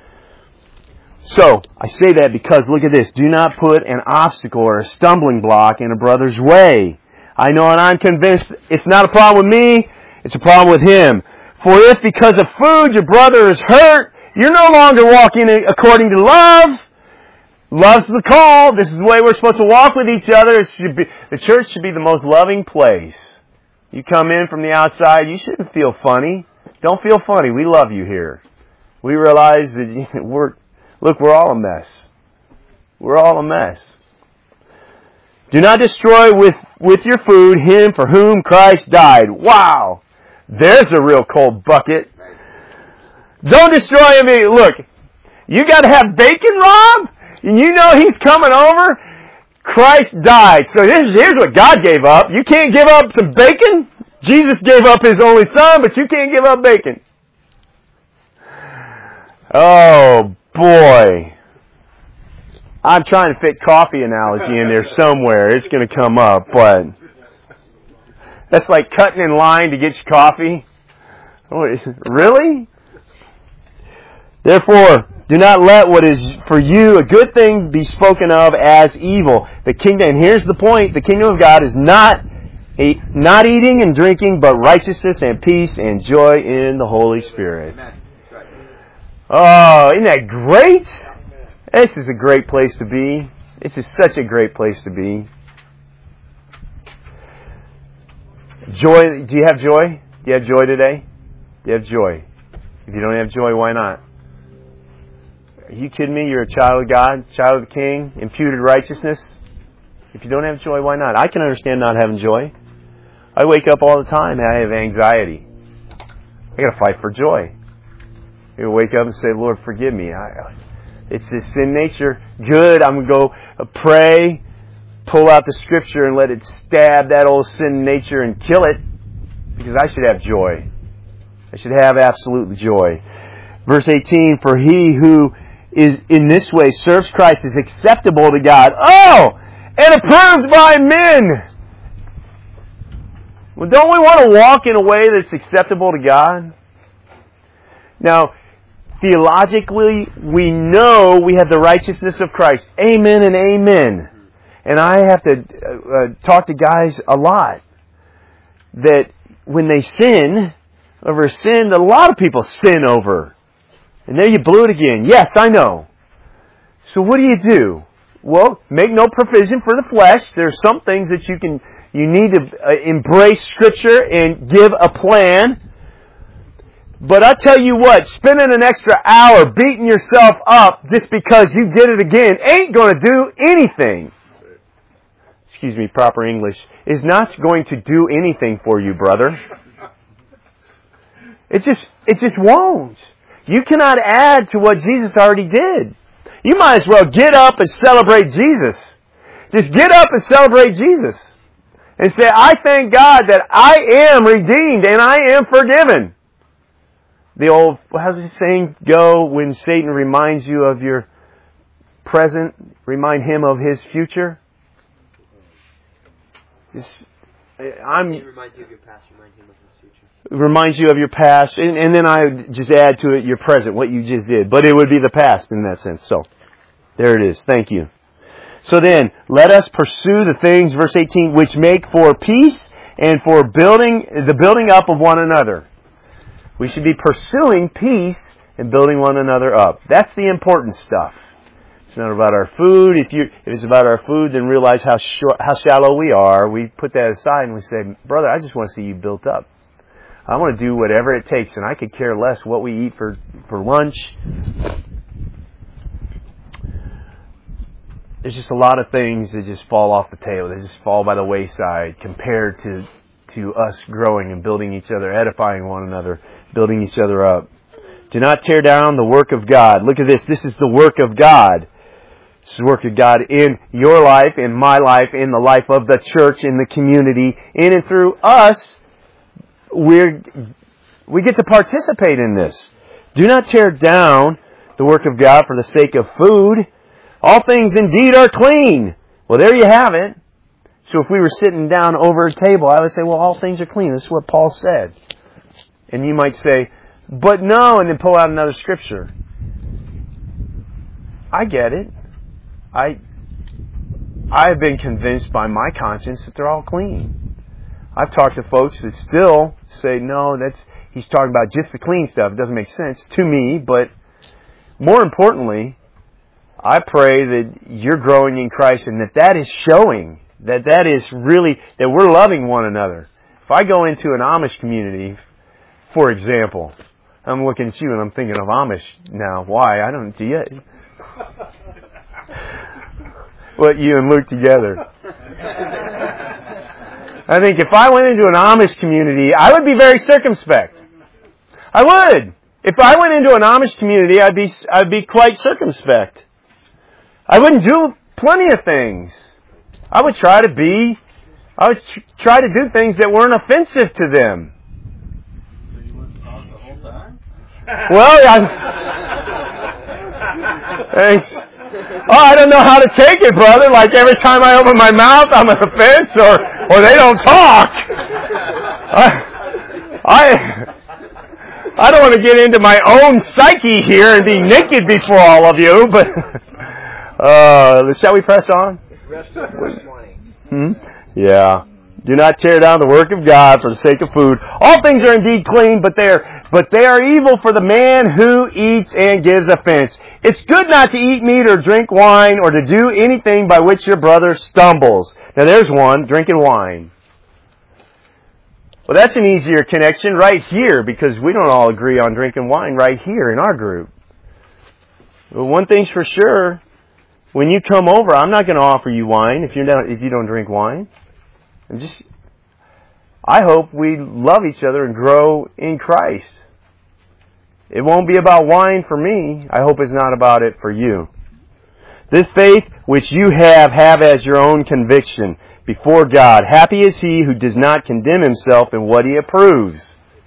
So, I say that because, look at this. Do not put an obstacle or a stumbling block in a brother's way. I know and I'm convinced it's not a problem with me, it's a problem with him. For if because of food your brother is hurt, you're no longer walking according to love. Love's the call. This is the way we're supposed to walk with each other. It should be, the church should be the most loving place. You come in from the outside, you shouldn't feel funny. Don't feel funny. We love you here. We realize that we're, look, we're all a mess. We're all a mess. Do not destroy with, with your food him for whom Christ died. Wow! There's a real cold bucket. Don't destroy him. Look, you got to have bacon, Rob? You know he's coming over? Christ died. So here's, here's what God gave up. You can't give up some bacon? Jesus gave up His only Son, but you can't give up bacon. Oh, boy. I'm trying to fit coffee analogy in there somewhere. It's going to come up, but that's like cutting in line to get your coffee. Really? Therefore, do not let what is for you a good thing be spoken of as evil. The kingdom, and here's the point, the kingdom of God is not a, not eating and drinking, but righteousness and peace and joy in the Holy Spirit. Oh, isn't that great? This is a great place to be. This is such a great place to be. Joy, do you have joy? Do you have joy today? Do you have joy? If you don't have joy, why not? Are you kidding me? You're a child of God, child of the King, imputed righteousness. If you don't have joy, why not? I can understand not having joy. I wake up all the time and I have anxiety. I got to fight for joy. You wake up and say, Lord, forgive me. I, it's this sin nature. Good. I'm going to go pray, pull out the Scripture and let it stab that old sin nature and kill it, because I should have joy. I should have absolute joy. Verse eighteen, for he who is in this way serves Christ is acceptable to God. Oh! And approved by men! Well, don't we want to walk in a way that's acceptable to God? Now, theologically, we know we have the righteousness of Christ. Amen and amen. And I have to uh, talk to guys a lot that when they sin over a sin that a lot of people sin over. And there you blew it again. Yes, I know. So what do you do? Well, make no provision for the flesh. There's some things that you can, you need to uh, embrace Scripture and give a plan. But I tell you what, spending an extra hour beating yourself up just because you did it again ain't going to do anything. Excuse me, proper English, is not going to do anything for you, brother. It just, it just won't. You cannot add to what Jesus already did. You might as well get up and celebrate Jesus. Just get up and celebrate Jesus. And say, I thank God that I am redeemed and I am forgiven. The old, how's the saying go when Satan reminds you of your present, remind him of his future? It's, I'm, it reminds you of your past, remind him of his future. Reminds you of your past, and, and then I would just add to it your present, what you just did. But it would be the past in that sense. So, there it is. Thank you. So then, let us pursue the things, verse eighteen, which make for peace and for building, the building up of one another. We should be pursuing peace and building one another up. That's the important stuff. It's not about our food. If you, if it's about our food, then realize how short, how shallow we are. We put that aside and we say, brother, I just want to see you built up. I want to do whatever it takes, and I could care less what we eat for, for lunch. there's just a lot of things that just fall off the table. They just fall by the wayside compared to to us growing and building each other, edifying one another, building each other up. Do not tear down the work of God. Look at this. This is the work of God. This is the work of God in your life, in my life, in the life of the church, in the community, in and through us. We're, we get to participate in this. Do not tear down the work of God for the sake of food. All things indeed are clean. Well, there you have it. So if we were sitting down over a table, I would say, well, all things are clean. This is what Paul said. And you might say, but no, and then pull out another scripture. I get it. I, I have been convinced by my conscience that they're all clean. I've talked to folks that still say, no, that's he's talking about just the clean stuff. It doesn't make sense to me, but more importantly, I pray that you're growing in Christ and that that is showing, that that is really, that we're loving one another. If I go into an Amish community, for example, I'm looking at you and I'm thinking of Amish now. Why? I don't, do you? What, you and Luke together? I think if I went into an Amish community, I would be very circumspect. I would. If I went into an Amish community, I'd be, I'd be quite circumspect. I wouldn't do plenty of things. I would try to be, I would tr- try to do things that weren't offensive to them. So you wouldn't talk the whole time? Well, I'm, thanks. Oh, I don't know how to take it, brother. Like every time I open my mouth, I'm an offense, or or they don't talk. I, I, I don't want to get into my own psyche here and be naked before all of you, but uh, shall we press on? Rest of verse twenty. Hmm? Yeah. Do not tear down the work of God for the sake of food. All things are indeed clean, but they are, but they are evil for the man who eats and gives offense. It's good not to eat meat or drink wine or to do anything by which your brother stumbles. Now there's one, drinking wine. Well, that's an easier connection right here because we don't all agree on drinking wine right here in our group. Well, one thing's for sure, when you come over, I'm not going to offer you wine if you don't if you don't drink wine. And just, I hope we love each other and grow in Christ. It won't be about wine for me. I hope it's not about it for you. This faith which you have, have as your own conviction before God. Happy is he who does not condemn himself in what he approves.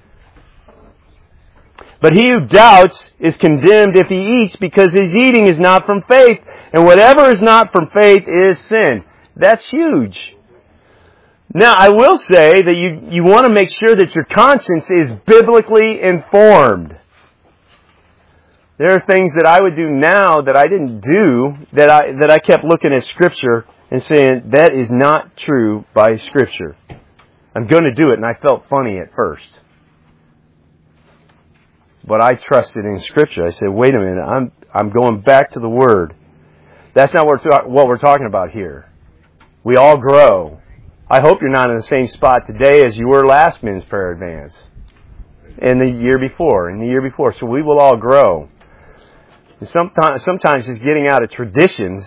But he who doubts is condemned if he eats, because his eating is not from faith. And whatever is not from faith is sin. That's huge. Now, I will say that you, you want to make sure that your conscience is biblically informed. There are things that I would do now that I didn't do, that I, that I kept looking at Scripture and saying, that is not true by Scripture. I'm going to do it, and I felt funny at first. But I trusted in Scripture. I said, wait a minute, I'm, I'm going back to the Word. That's not what we're, ta- what we're talking about here. We all grow. I hope you're not in the same spot today as you were last Men's Prayer Advance. And the year before, and the year before. So we will all grow. And sometimes, sometimes just getting out of traditions,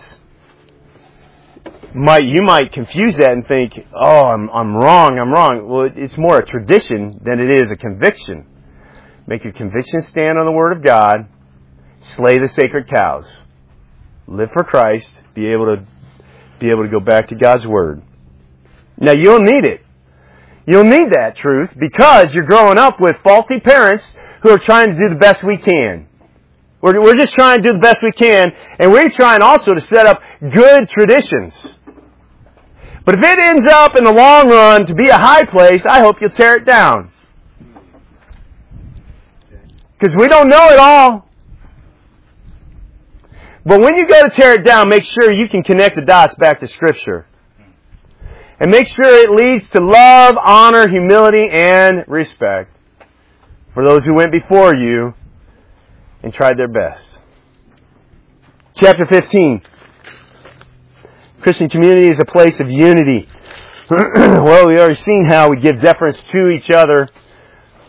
might you might confuse that and think, oh, I'm, I'm wrong, I'm wrong. Well, it's more a tradition than it is a conviction. Make your conviction stand on the Word of God. Slay the sacred cows. Live for Christ. Be able to, be able to go back to God's Word. Now, you'll need it. You'll need that truth because you're growing up with faulty parents who are trying to do the best we can. We're, we're just trying to do the best we can, and we're trying also to set up good traditions. But if it ends up in the long run to be a high place, I hope you'll tear it down. Because we don't know it all. But when you go to tear it down, make sure you can connect the dots back to Scripture. And make sure it leads to love, honor, humility, and respect for those who went before you and tried their best. Chapter fifteen. Christian community is a place of unity. Well, we've already seen how we give deference to each other.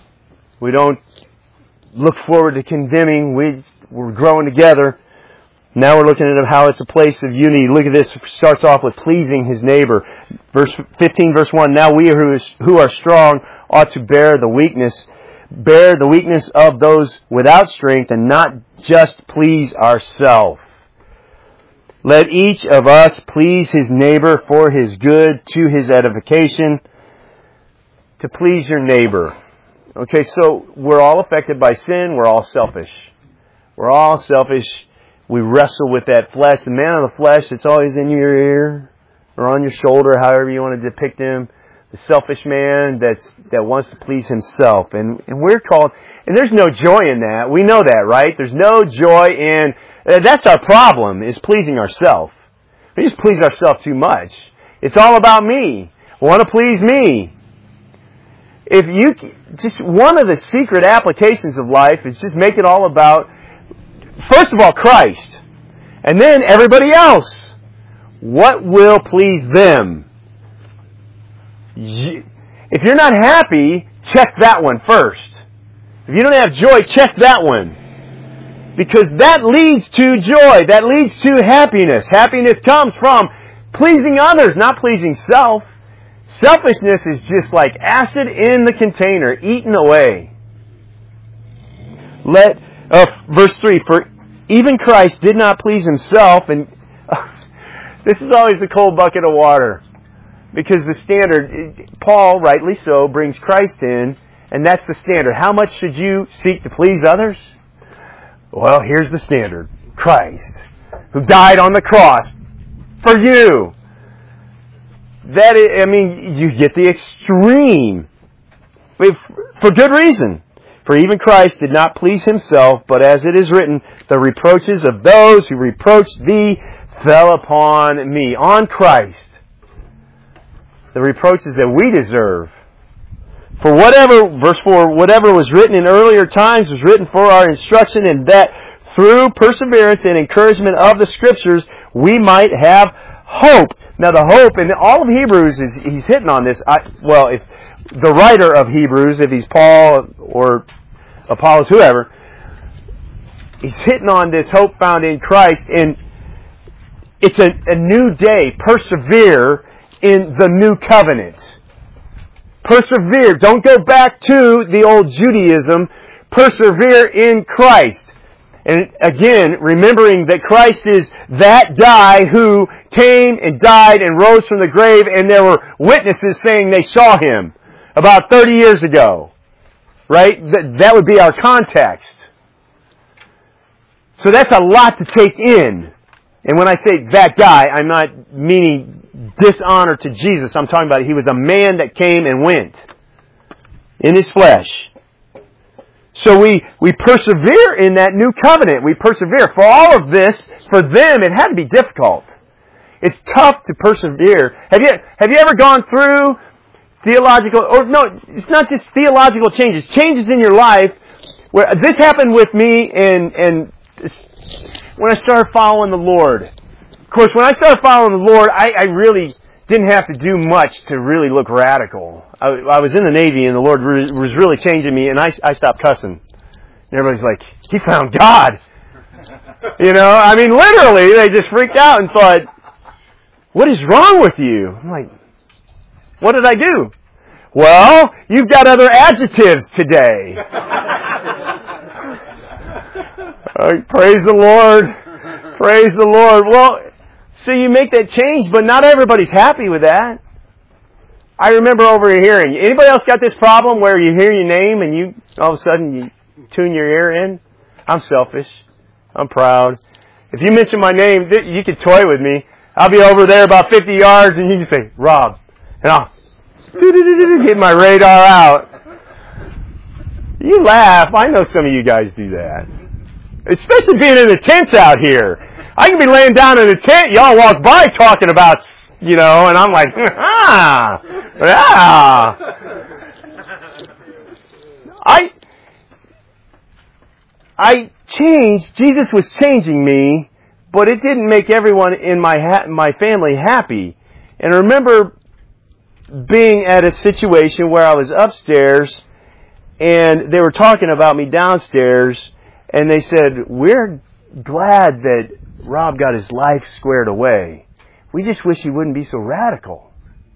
We don't look forward to condemning. We, we're growing together. Now we're looking at how it's a place of unity. Look at this. It starts off with pleasing his neighbor. Verse fifteen, verse one. Now we who is, who are strong ought to bear the weakness, bear the weakness of those without strength, and not just please ourselves. Let each of us please his neighbor for his good, to his edification. To please your neighbor. Okay, so we're all affected by sin. We're all selfish. We're all selfish. We wrestle with that flesh. The man of the flesh that's always in your ear or on your shoulder, however you want to depict him. The selfish man that's that wants to please himself. And, and we're called, and there's no joy in that. We know that, right? There's no joy in, uh, that's our problem, is pleasing ourselves. We just please ourselves too much. It's all about me. I want to please me. If you, just one of the secret applications of life is just make it all about, first of all, Christ. And then everybody else. What will please them? If you're not happy, check that one first. If you don't have joy, check that one. Because that leads to joy. That leads to happiness. Happiness comes from pleasing others, not pleasing self. Selfishness is just like acid in the container, eaten away. Let, uh, verse three, for even Christ did not please himself, and uh, this is always the cold bucket of water. Because the standard, Paul, rightly so, brings Christ in, and that's the standard. How much should you seek to please others? Well, here's the standard. Christ, who died on the cross for you. That is, I mean, you get the extreme. For good reason. For even Christ did not please himself, but as it is written, the reproaches of those who reproached thee fell upon me. On Christ. The reproaches that we deserve. For whatever, verse four, whatever was written in earlier times was written for our instruction, and that through perseverance and encouragement of the Scriptures we might have hope. Now the hope, and all of Hebrews, is he's hitting on this. I, well, if the writer of Hebrews, if he's Paul or Apollos, whoever, he's hitting on this hope found in Christ, and it's a, a new day. Persevere in the new covenant. Persevere. Don't go back to the old Judaism. Persevere in Christ. And again, remembering that Christ is that guy who came and died and rose from the grave, and there were witnesses saying they saw him about thirty years ago. Right? That would be our context. So that's a lot to take in. And when I say that guy, I'm not meaning dishonor to Jesus. I'm talking about he was a man that came and went in his flesh. So we, we persevere in that new covenant. We persevere. For all of this, for them, it had to be difficult. It's tough to persevere. Have you, have you ever gone through theological, or no, it's not just theological changes, changes in your life, where this happened with me and, and when I started following the Lord. Of course, when I started following the Lord, I, I really didn't have to do much to really look radical. I, I was in the Navy and the Lord re- was really changing me, and I, I stopped cussing. And everybody's like, he found God. You know, I mean, literally, they just freaked out and thought, what is wrong with you? I'm like, what did I do? Well, you've got other adjectives today. Right, praise the Lord. Praise the Lord. Well, so you make that change, but not everybody's happy with that. I remember overhearing. Anybody else got this problem where you hear your name and you all of a sudden you tune your ear in? I'm selfish. I'm proud. If you mention my name, you could toy with me. I'll be over there about fifty yards and you can say, Rob. And I'll get my radar out. You laugh. I know some of you guys do that. Especially being in the tents out here. I can be laying down in a tent, y'all walk by talking about, you know, and I'm like, ah, ah. I, I changed, Jesus was changing me, but it didn't make everyone in my ha- my family happy. And I remember being at a situation where I was upstairs, and they were talking about me downstairs, and they said, we're glad that Rob got his life squared away. We just wish he wouldn't be so radical.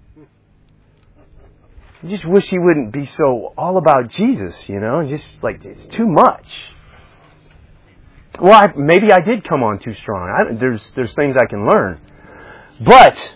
We just wish he wouldn't be so all about Jesus, you know, just like it's too much. Well, I, maybe I did come on too strong. I, there's there's things I can learn. But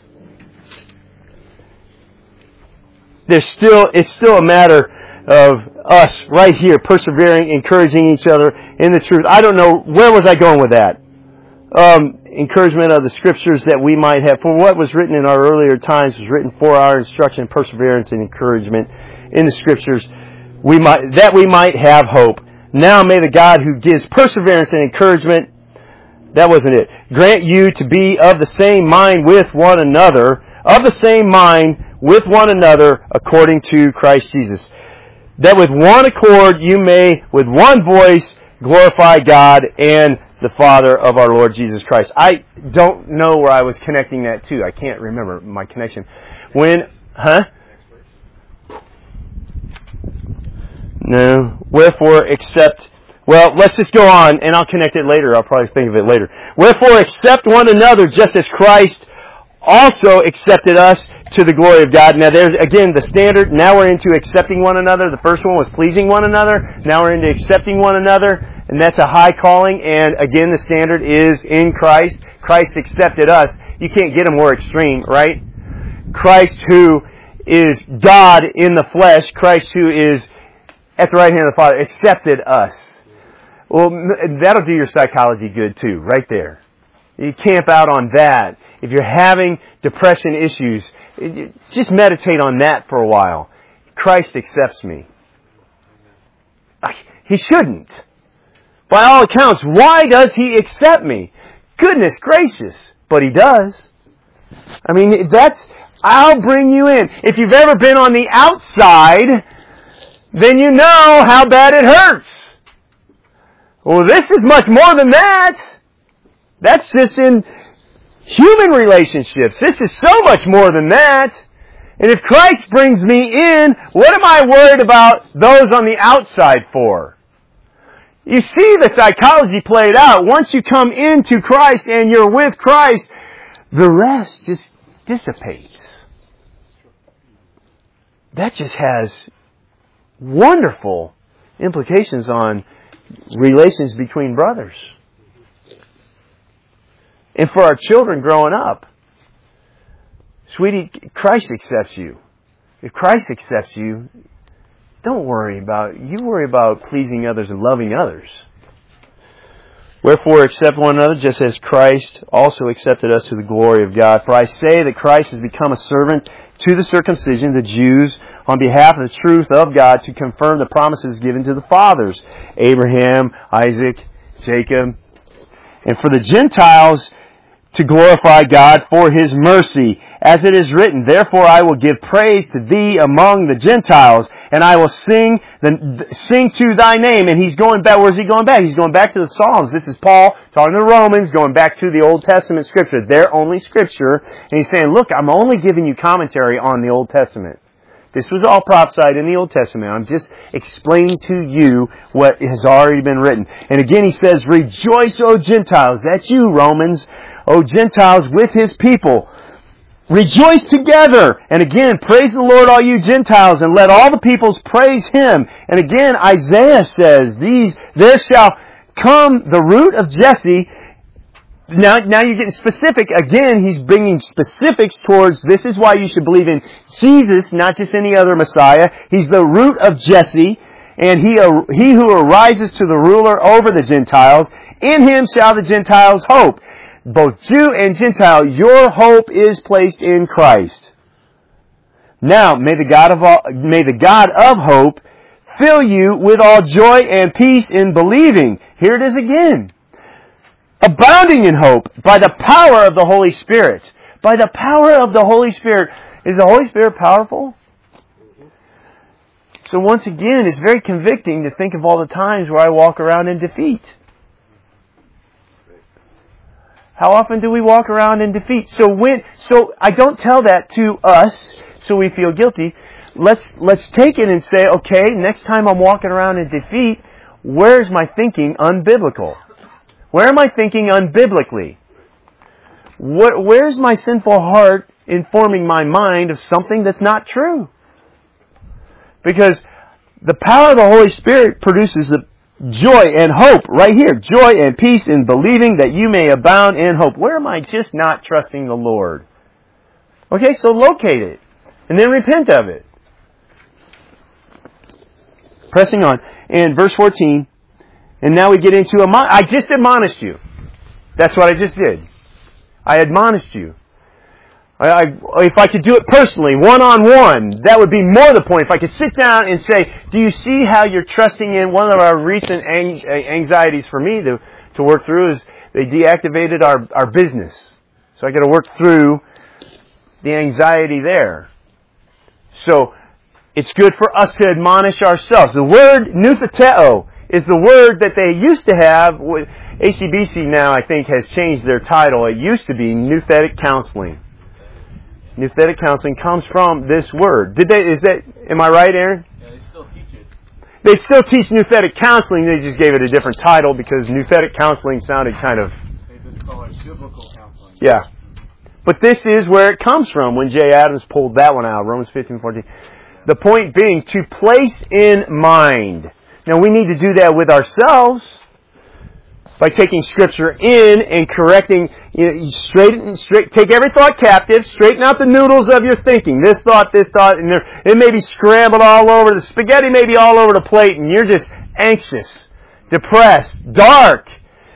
there's still it's still a matter of us right here persevering, encouraging each other in the truth. I don't know, where was I going with that? Um, encouragement of the Scriptures that we might have. For what was written in our earlier times was written for our instruction, perseverance, and encouragement in the Scriptures. We might that we might have hope. Now may the God who gives perseverance and encouragement, that wasn't it, grant you to be of the same mind with one another, of the same mind with one another according to Christ Jesus. That with one accord you may, with one voice, glorify God and the Father of our Lord Jesus Christ. I don't know where I was connecting that to. I can't remember my connection. When, huh? No. Wherefore accept, well, let's just go on and I'll connect it later. I'll probably think of it later. Wherefore accept one another just as Christ also accepted us to the glory of God. Now there's, again, the standard. Now we're into accepting one another. The first one was pleasing one another. Now we're into accepting one another. And that's a high calling. And again, the standard is in Christ. Christ accepted us. You can't get a more extreme, right? Christ who is God in the flesh, Christ who is at the right hand of the Father, accepted us. Well, that'll do your psychology good too, right there. You camp out on that. If you're having depression issues, just meditate on that for a while. Christ accepts me. He shouldn't. By all accounts, why does He accept me? Goodness gracious. But He does. I mean, that's, I'll bring you in. If you've ever been on the outside, then you know how bad it hurts. Well, this is much more than that. That's just in human relationships. This is so much more than that. And if Christ brings me in, what am I worried about those on the outside for? You see the psychology played out. Once you come into Christ and you're with Christ, the rest just dissipates. That just has wonderful implications on relations between brothers. And for our children growing up. Sweetie, Christ accepts you. If Christ accepts you, don't worry about, you worry about pleasing others and loving others. Wherefore accept one another just as Christ also accepted us to the glory of God. For I say that Christ has become a servant to the circumcision, the Jews, on behalf of the truth of God to confirm the promises given to the fathers, Abraham, Isaac, Jacob, and for the Gentiles to glorify God for His mercy. As it is written, therefore I will give praise to Thee among the Gentiles, and I will sing the, sing to Thy name. And he's going back, where's he going back? He's going back to the Psalms. This is Paul talking to the Romans, going back to the Old Testament Scripture, their only Scripture. And he's saying, look, I'm only giving you commentary on the Old Testament. This was all prophesied in the Old Testament. I'm just explaining to you what has already been written. And again he says, rejoice, O Gentiles. That's you, Romans. O Gentiles, with His people. Rejoice together. And again, praise the Lord, all you Gentiles, and let all the peoples praise Him. And again, Isaiah says, these, there shall come the root of Jesse. Now, now you're getting specific. Again, he's bringing specifics towards, this is why you should believe in Jesus, not just any other Messiah. He's the root of Jesse, and he, he who arises to the ruler over the Gentiles. In Him shall the Gentiles hope. Both Jew and Gentile, your hope is placed in Christ. Now, may the God of all, may the God of hope fill you with all joy and peace in believing. Here it is again. Abounding in hope by the power of the Holy Spirit. By the power of the Holy Spirit. Is the Holy Spirit powerful? So once again, it's very convicting to think of all the times where I walk around in defeat. How often do we walk around in defeat? So when, so I don't tell that to us so we feel guilty. Let's, let's take it and say, okay, next time I'm walking around in defeat, where's my thinking unbiblical? Where am I thinking unbiblically? What, where's my sinful heart informing my mind of something that's not true? Because the power of the Holy Spirit produces the joy and hope right here. Joy and peace in believing that you may abound in hope. Where am I just not trusting the Lord? Okay, so locate it. And then repent of it. Pressing on. And verse fourteen. And now we get into a... I just admonished you. That's what I just did. I admonished you. I, I, if I could do it personally, one-on-one, that would be more the point. If I could sit down and say, do you see how you're trusting in one of our recent ang- anxieties for me to, to work through is they deactivated our, our business. So I got to work through the anxiety there. So it's good for us to admonish ourselves. The word nutheteo is the word that they used to have. A C B C now, I think, has changed their title. It used to be Nuthetic Counseling. Nuthetic Counseling comes from this word. Did they? Is that? Am I right, Aaron? Yeah, they still teach it. They still teach Nuthetic Counseling. They just gave it a different title because Nuthetic Counseling sounded kind of... They just call it biblical counseling. Yeah. But this is where it comes from when Jay Adams pulled that one out, Romans fifteen fourteen. The point being, to place in mind. Now, we need to do that with ourselves by taking Scripture in and correcting, you know, you straighten, straight, take every thought captive, straighten out the noodles of your thinking. This thought, this thought, and it may be scrambled all over. The spaghetti may be all over the plate, and you're just anxious, depressed, dark.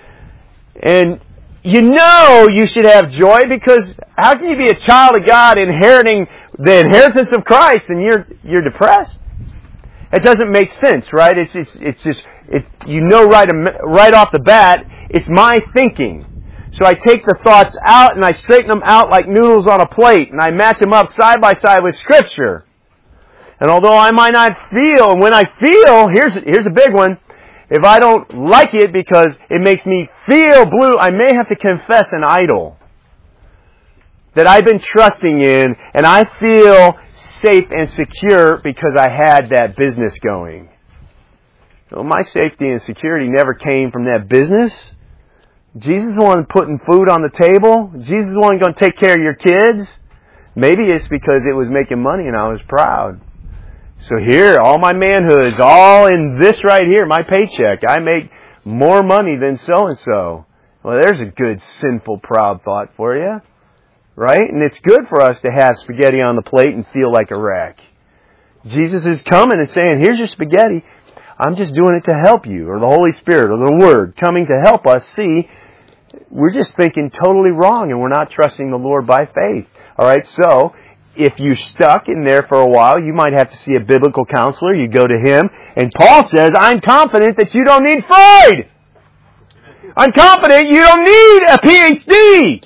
And you know you should have joy because how can you be a child of God inheriting the inheritance of Christ and you're you're depressed? It doesn't make sense, right? It's it's it's just it you know right right off the bat it's my thinking. So I take the thoughts out and I straighten them out like noodles on a plate and I match them up side by side with Scripture. And although I might not feel, and when I feel, here's here's a big one. If I don't like it because it makes me feel blue, I may have to confess an idol that I've been trusting in, and I feel safe and secure because I had that business going. So my safety and security never came from that business. Jesus is the one putting food on the table. Jesus is the one going to take care of your kids. Maybe it's because it was making money and I was proud. So here, all my manhood is all in this right here, my paycheck. I make more money than so-and-so. Well, there's a good, sinful, proud thought for you. Right? And it's good for us to have spaghetti on the plate and feel like a wreck. Jesus is coming and saying, here's your spaghetti. I'm just doing it to help you. Or the Holy Spirit or the Word coming to help us see we're just thinking totally wrong and we're not trusting the Lord by faith. Alright, so if you're stuck in there for a while, you might have to see a biblical counselor. You go to him. And Paul says, I'm confident that you don't need Freud. I'm confident you don't need a P H D.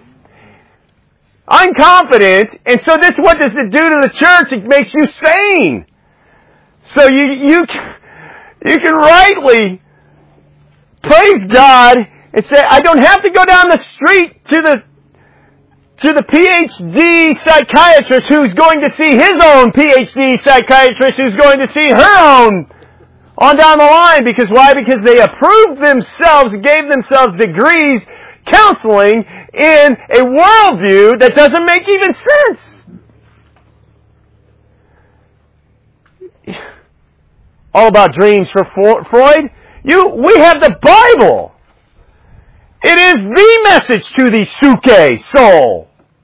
I'm confident. And so this, what does it do to the church? It makes you sane. So you, you, you can rightly praise God and say, I don't have to go down the street to the to the P H D psychiatrist who's going to see his own P H D psychiatrist who's going to see her own on down the line. Because why? Because they approved themselves, gave themselves degrees counseling in a worldview that doesn't make even sense. All about dreams for Freud. You, we have the Bible. It is the message to the Suke soul.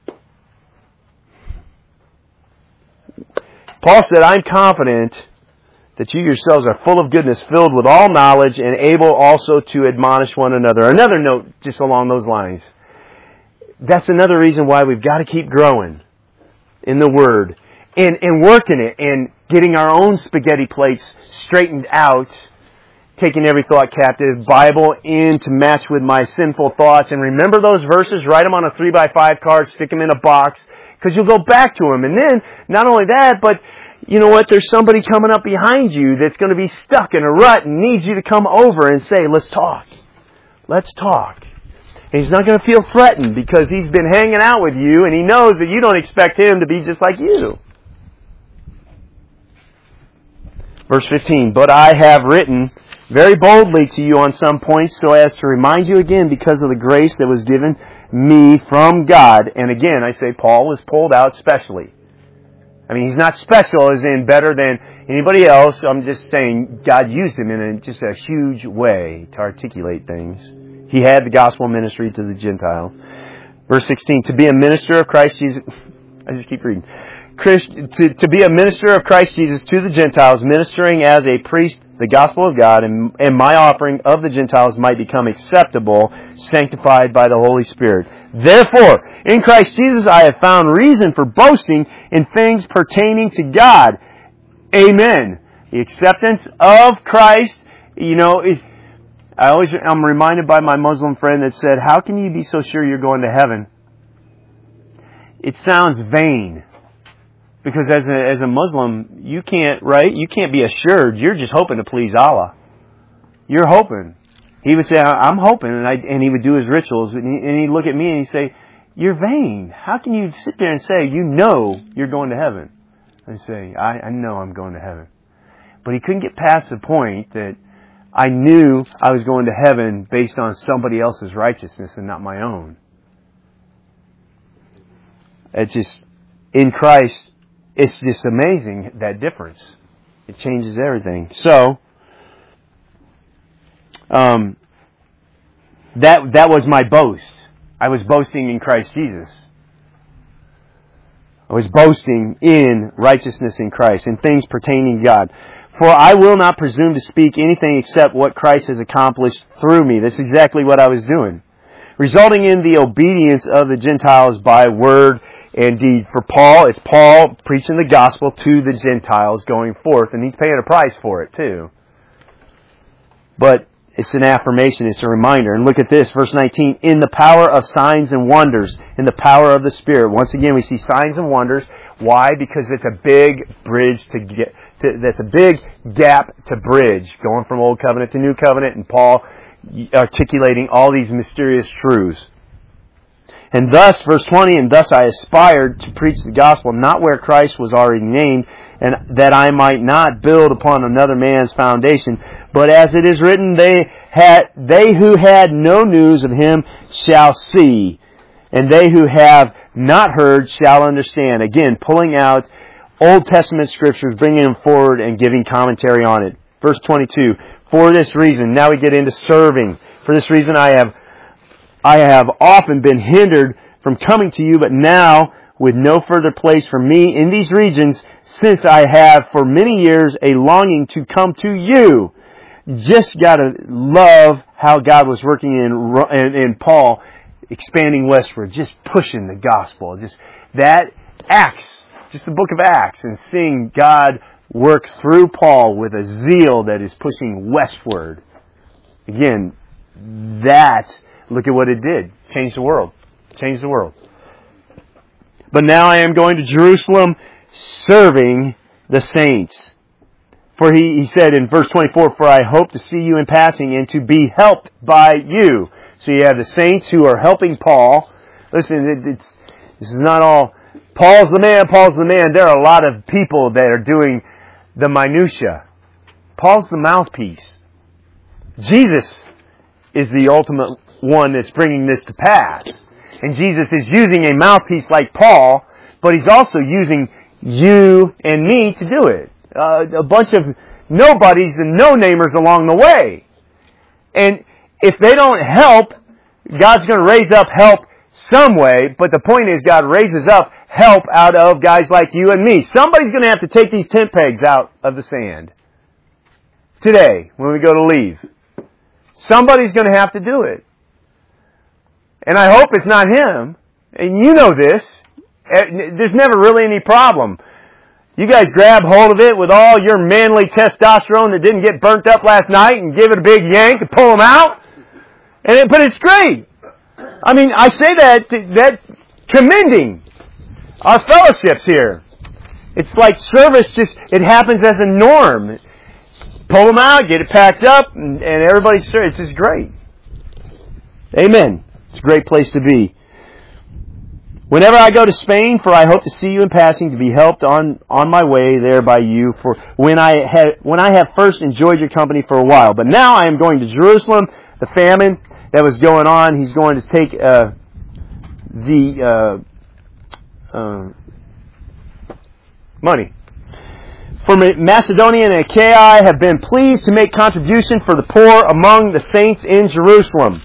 Paul said, I'm confident that you yourselves are full of goodness, filled with all knowledge, and able also to admonish one another. Another note just along those lines. That's another reason why we've got to keep growing in the Word and, and working it and getting our own spaghetti plates straightened out, taking every thought captive, Bible in to match with my sinful thoughts. And remember those verses, write them on a three by five card, stick them in a box, because you'll go back to them. And then, not only that, but you know what? There's somebody coming up behind you that's going to be stuck in a rut and needs you to come over and say, let's talk. Let's talk. And he's not going to feel threatened because he's been hanging out with you and he knows that you don't expect him to be just like you. Verse fifteen, but I have written very boldly to you on some points so as to remind you again because of the grace that was given me from God. And again, I say Paul was pulled out specially. I mean, he's not special as in better than anybody else. I'm just saying God used him in a, just a huge way to articulate things. He had the gospel ministry to the Gentiles. Verse sixteen, to be a minister of Christ Jesus... I just keep reading. Christ, to, to be a minister of Christ Jesus to the Gentiles, ministering as a priest the gospel of God, and, and my offering of the Gentiles might become acceptable, sanctified by the Holy Spirit. Therefore, in Christ Jesus I have found reason for boasting in things pertaining to God. Amen. The acceptance of Christ, you know, it, I always, I'm reminded by my Muslim friend that said, how can you be so sure you're going to heaven? It sounds vain. Because as a, as a Muslim, you can't, right? You can't be assured. You're just hoping to please Allah. You're hoping. He would say, I'm hoping, and I, and he would do his rituals, and, he, and he'd look at me and he'd say, you're vain. How can you sit there and say, you know you're going to heaven? I say, I, I know I'm going to heaven. But he couldn't get past the point that I knew I was going to heaven based on somebody else's righteousness and not my own. It's just, in Christ, it's just amazing, that difference. It changes everything. So, um, that that was my boast. I was boasting in Christ Jesus. I was boasting in righteousness in Christ, in things pertaining to God. For I will not presume to speak anything except what Christ has accomplished through me. That's exactly what I was doing. Resulting in the obedience of the Gentiles by word and deed. For Paul, it's Paul preaching the gospel to the Gentiles going forth, and he's paying a price for it too. But it's an affirmation, it's a reminder. And look at this, verse nineteen, in the power of signs and wonders, in the power of the Spirit. Once again, we see signs and wonders. Why? Because it's a big bridge to get, to, that's a big gap to bridge, going from Old Covenant to New Covenant, and Paul articulating all these mysterious truths. And thus, verse twenty, and thus I aspired to preach the gospel, not where Christ was already named, and that I might not build upon another man's foundation. But as it is written, they had, they who had no news of him shall see, and they who have not heard shall understand. Again, pulling out Old Testament scriptures, bringing them forward and giving commentary on it. Verse twenty-two, for this reason, now we get into serving. For this reason I have I have often been hindered from coming to you, but now, with no further place for me in these regions, since I have for many years a longing to come to you. Just gotta love how God was working in, in, in Paul, expanding westward, just pushing the gospel. Just that Acts, just the book of Acts, and seeing God work through Paul with a zeal that is pushing westward. Again, that's look at what it did. Changed the world. Changed the world. But now I am going to Jerusalem serving the saints. For he, he said in verse twenty-four, for I hope to see you in passing and to be helped by you. So you have the saints who are helping Paul. Listen, it, it's, this is not all, Paul's the man, Paul's the man. There are a lot of people that are doing the minutia. Paul's the mouthpiece. Jesus is the ultimate one that's bringing this to pass. And Jesus is using a mouthpiece like Paul, but He's also using you and me to do it. Uh, a bunch of nobodies and no-namers along the way. And if they don't help, God's going to raise up help some way, but the point is God raises up help out of guys like you and me. Somebody's going to have to take these tent pegs out of the sand. Today, when we go to leave. Somebody's going to have to do it. And I hope it's not him. And you know this. There's never really any problem. You guys grab hold of it with all your manly testosterone that didn't get burnt up last night and give it a big yank and pull them out. And it, but it's great. I mean, I say that, that commending our fellowships here. It's like service just, it happens as a norm. Pull them out, get it packed up, and, and everybody's served. It's just great. Amen. It's a great place to be. Whenever I go to Spain, for I hope to see you in passing, to be helped on, on my way there by you, for when I had, when I have first enjoyed your company for a while. But now I am going to Jerusalem, the famine that was going on. He's going to take, uh, the uh, uh, money. For Macedonia and Achaia have been pleased to make contribution for the poor among the saints in Jerusalem.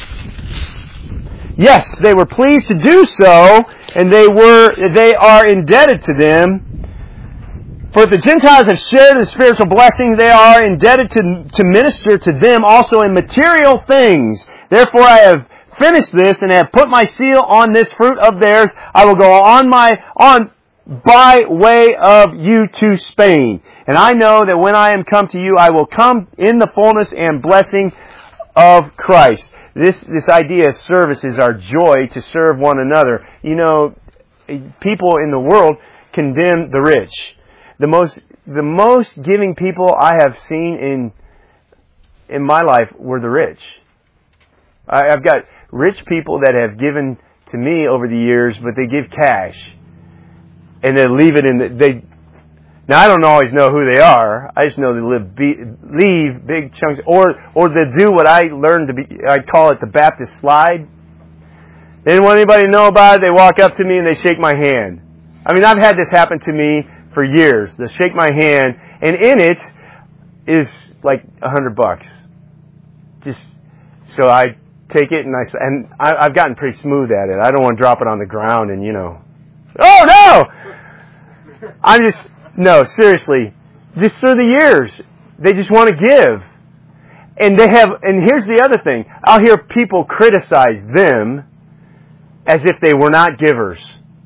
Yes, they were pleased to do so, and they were they are indebted to them. For if the Gentiles have shared in the spiritual blessing, they are indebted to, to minister to them also in material things. Therefore I have finished this and have put my seal on this fruit of theirs. I will go on my on by way of you to Spain. And I know that when I am come to you, I will come in the fullness and blessing of Christ. This this idea of service is our joy to serve one another. You know, people in the world condemn the rich. The most the most giving people I have seen in in my life were the rich. I, I've got rich people that have given to me over the years, but they give cash. And they leave it in the, they, now I don't always know who they are. I just know they live, be, leave big chunks, or, or they do what I learned to be, I call it the Baptist slide. They didn't want anybody to know about it. They walk up to me and they shake my hand. I mean, I've had this happen to me for years. They shake my hand, and in it is like a hundred bucks. Just, so I take it and I, and I, I've gotten pretty smooth at it. I don't want to drop it on the ground and, you know, oh no! I'm just, no, seriously. Just through the years, they just want to give. And they have, and here's the other thing. I'll hear people criticize them as if they were not givers.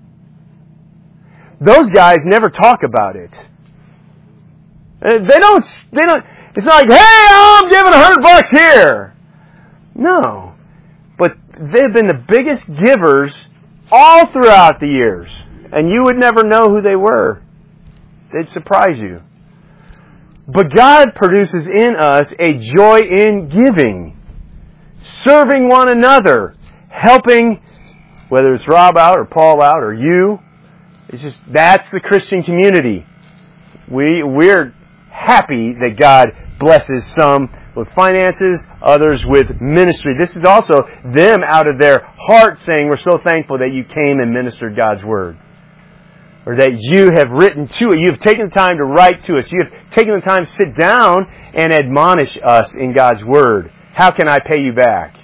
Those guys never talk about it. They don't, they don't, it's not like, hey, I'm giving a hundred bucks here. No. But they've been the biggest givers all throughout the years. And you would never know who they were. They'd surprise you. But God produces in us a joy in giving. Serving one another. Helping, whether it's Rob out or Paul out or you. It's just, that's the Christian community. We, we're happy that God blesses some with finances, others with ministry. This is also them out of their heart saying, we're so thankful that you came and ministered God's Word. Or that you have written to it. You've taken the time to write to us. You have taken the time to sit down and admonish us in God's Word. How can I pay you back?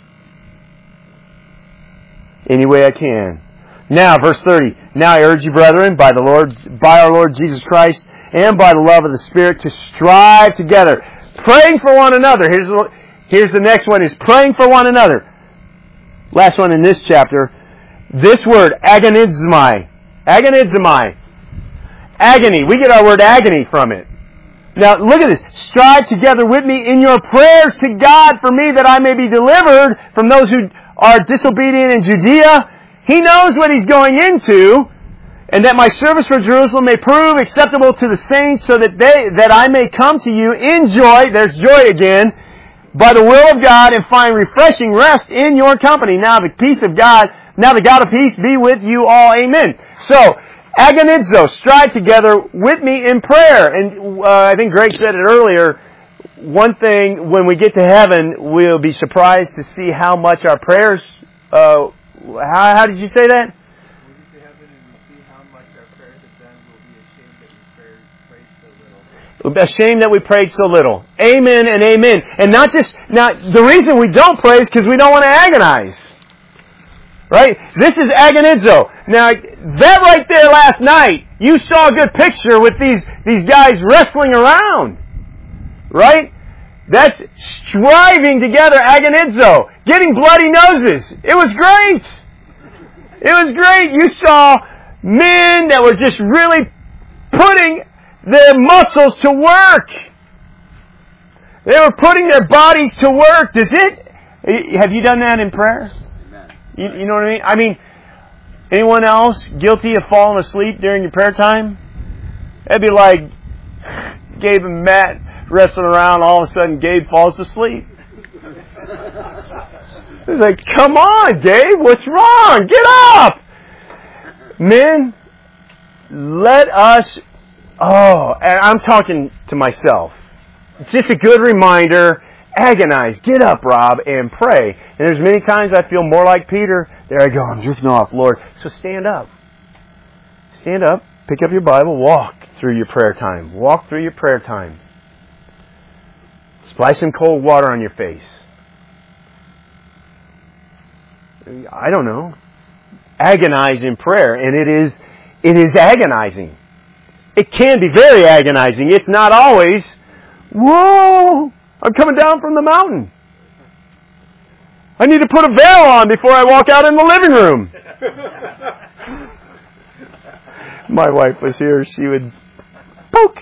Any way I can. Now, verse thirty. Now I urge you, brethren, by the Lord, by our Lord Jesus Christ, and by the love of the Spirit, to strive together, praying for one another. Here's the, here's the next one, is praying for one another. Last one in this chapter. This word, agonizomai. Agonizomai. Agony. We get our word agony from it. Now, look at this. Strive together with me in your prayers to God for me, that I may be delivered from those who are disobedient in Judea. He knows what he's going into, and that my service for Jerusalem may prove acceptable to the saints, so that they that I may come to you in joy, there's joy again, by the will of God, and find refreshing rest in your company. Now the peace of God, now the God of peace be with you all. Amen. So, agonizo, strive together with me in prayer. And uh, I think Greg said it earlier, one thing, when we get to heaven, we'll be surprised to see how much our prayers, uh, how, how did you say that? Ashamed that we prayed so little. Amen and amen. And not just, now, the reason we don't pray is because we don't want to agonize. Right? This is agonizo. Now, that right there last night, you saw a good picture with these, these guys wrestling around. Right? That's striving together, agonizo. Getting bloody noses. It was great. It was great. You saw men that were just really putting their muscles to work. They were putting their bodies to work. Does it? Have you done that in prayer? You, you know what I mean? I mean, anyone else guilty of falling asleep during your prayer time? It'd be like Gabe and Matt wrestling around. All of a sudden, Gabe falls asleep. It's like, come on, Gabe, what's wrong? Get up! Men, let us. Oh, and I'm talking to myself. It's just a good reminder. Agonize. Get up, Rob, and pray. And there's many times I feel more like Peter There I go. I'm drifting off, Lord. So stand up. Stand up. Pick up your Bible. Walk through your prayer time. Walk through your prayer time. Splash some cold water on your face. I don't know. Agonize in prayer. And it is, it is agonizing. It can be very agonizing. It's not always, whoa, I'm coming down from the mountain. I need to put a veil on before I walk out in the living room. My wife was here. She would poke.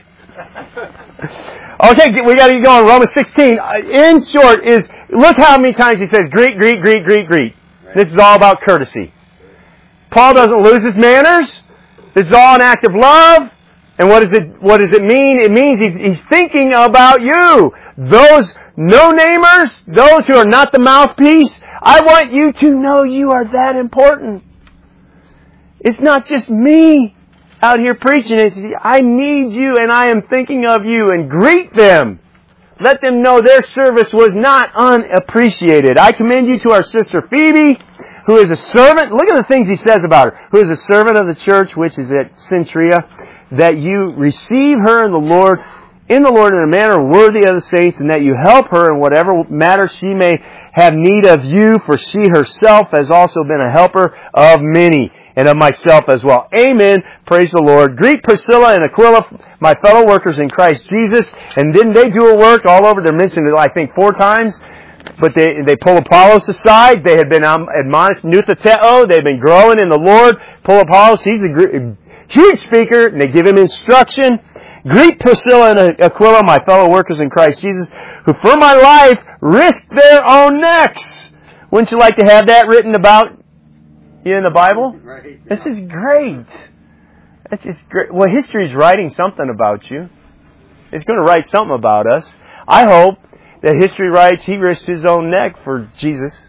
Okay, we got to get going. Romans sixteen. In short, is look how many times he says greet, greet, greet, greet, greet. This is all about courtesy. Paul doesn't lose his manners. This is all an act of love. And what does it, what does it mean? It means he's thinking about you. Those no-namers, those who are not the mouthpiece, I want you to know you are that important. It's not just me out here preaching. It's, I need you and I am thinking of you, and greet them. Let them know their service was not unappreciated. I commend you to our sister Phoebe, who is a servant. Look at the things he says about her. Who is a servant of the church, which is at Centria. That you receive her in the Lord, in the Lord in a manner worthy of the saints, and that you help her in whatever matter she may have need of you, for she herself has also been a helper of many, and of myself as well. Amen. Praise the Lord. Greet Priscilla and Aquila, my fellow workers in Christ Jesus. And didn't they do a work all over? They're mentioned, I think, four times. But they they pull Apollos aside. They had been um, admonished, Nuthateo. They've been growing in the Lord. Pull Apollos. He's a huge speaker, and they give him instruction. Greet Priscilla and Aquila, my fellow workers in Christ Jesus, who for my life risked their own necks. Wouldn't you like to have that written about you in the Bible? Right. This is great. This is great. Well, history's writing something about you. It's going to write something about us. I hope that history writes he risked his own neck for Jesus.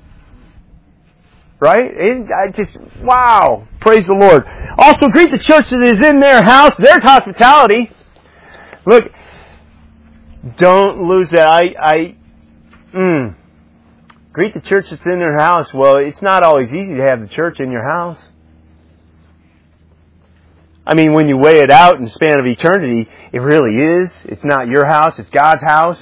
Right? It, I just, wow. Praise the Lord. Also, greet the church that is in their house. There's hospitality. Look, don't lose that. I, I, mm, greet the church that's in their house. Well, it's not always easy to have the church in your house. I mean, when you weigh it out in the span of eternity, it really is. It's not your house, it's God's house.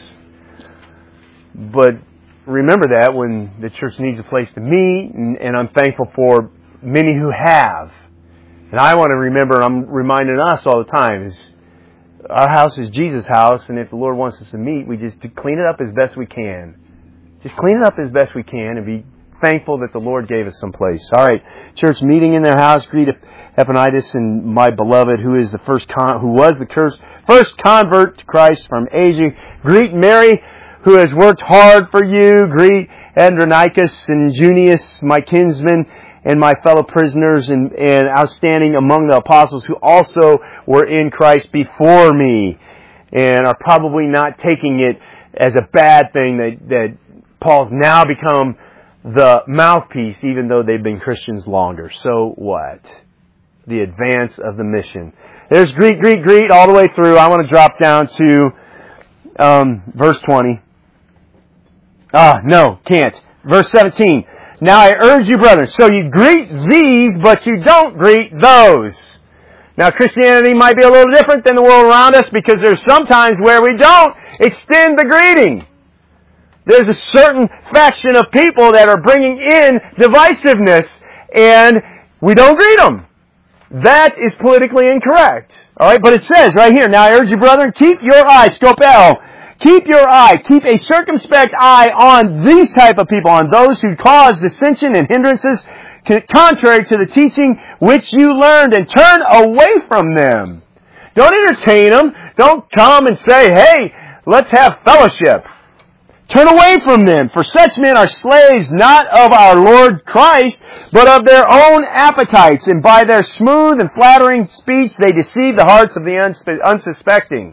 But remember that when the church needs a place to meet, and, and I'm thankful for many who have. And I want to remember, I'm reminding us all the time, is our house is Jesus' house, and if the Lord wants us to meet, we just clean it up as best we can. Just clean it up as best we can and be thankful that the Lord gave us some place. All right, church meeting in their house. Greet Epaphras and my beloved, who is the first con- who was the first convert to Christ from Asia. Greet Mary, who has worked hard for you. Greet Andronicus and Junius, my kinsmen, and my fellow prisoners and, and outstanding among the apostles who also were in Christ before me, and are probably not taking it as a bad thing that, that Paul's now become the mouthpiece, even though they've been Christians longer. So what? The advance of the mission. There's greet, greet, greet all the way through. I want to drop down to um, verse twenty. Ah, no, can't. Verse seventeen. Now I urge you, brethren, so you greet these, but you don't greet those. Now Christianity might be a little different than the world around us, because there's sometimes where we don't extend the greeting. There's a certain faction of people that are bringing in divisiveness, and we don't greet them. That is politically incorrect. Alright, but it says right here, now I urge you, brethren, keep your eye, scopel, keep your eye, keep a circumspect eye on these type of people, on those who cause dissension and hindrances contrary to the teaching which you learned, and turn away from them. Don't entertain them. Don't come and say, hey, let's have fellowship. Turn away from them, for such men are slaves not of our Lord Christ, but of their own appetites, and by their smooth and flattering speech they deceive the hearts of the unsuspecting.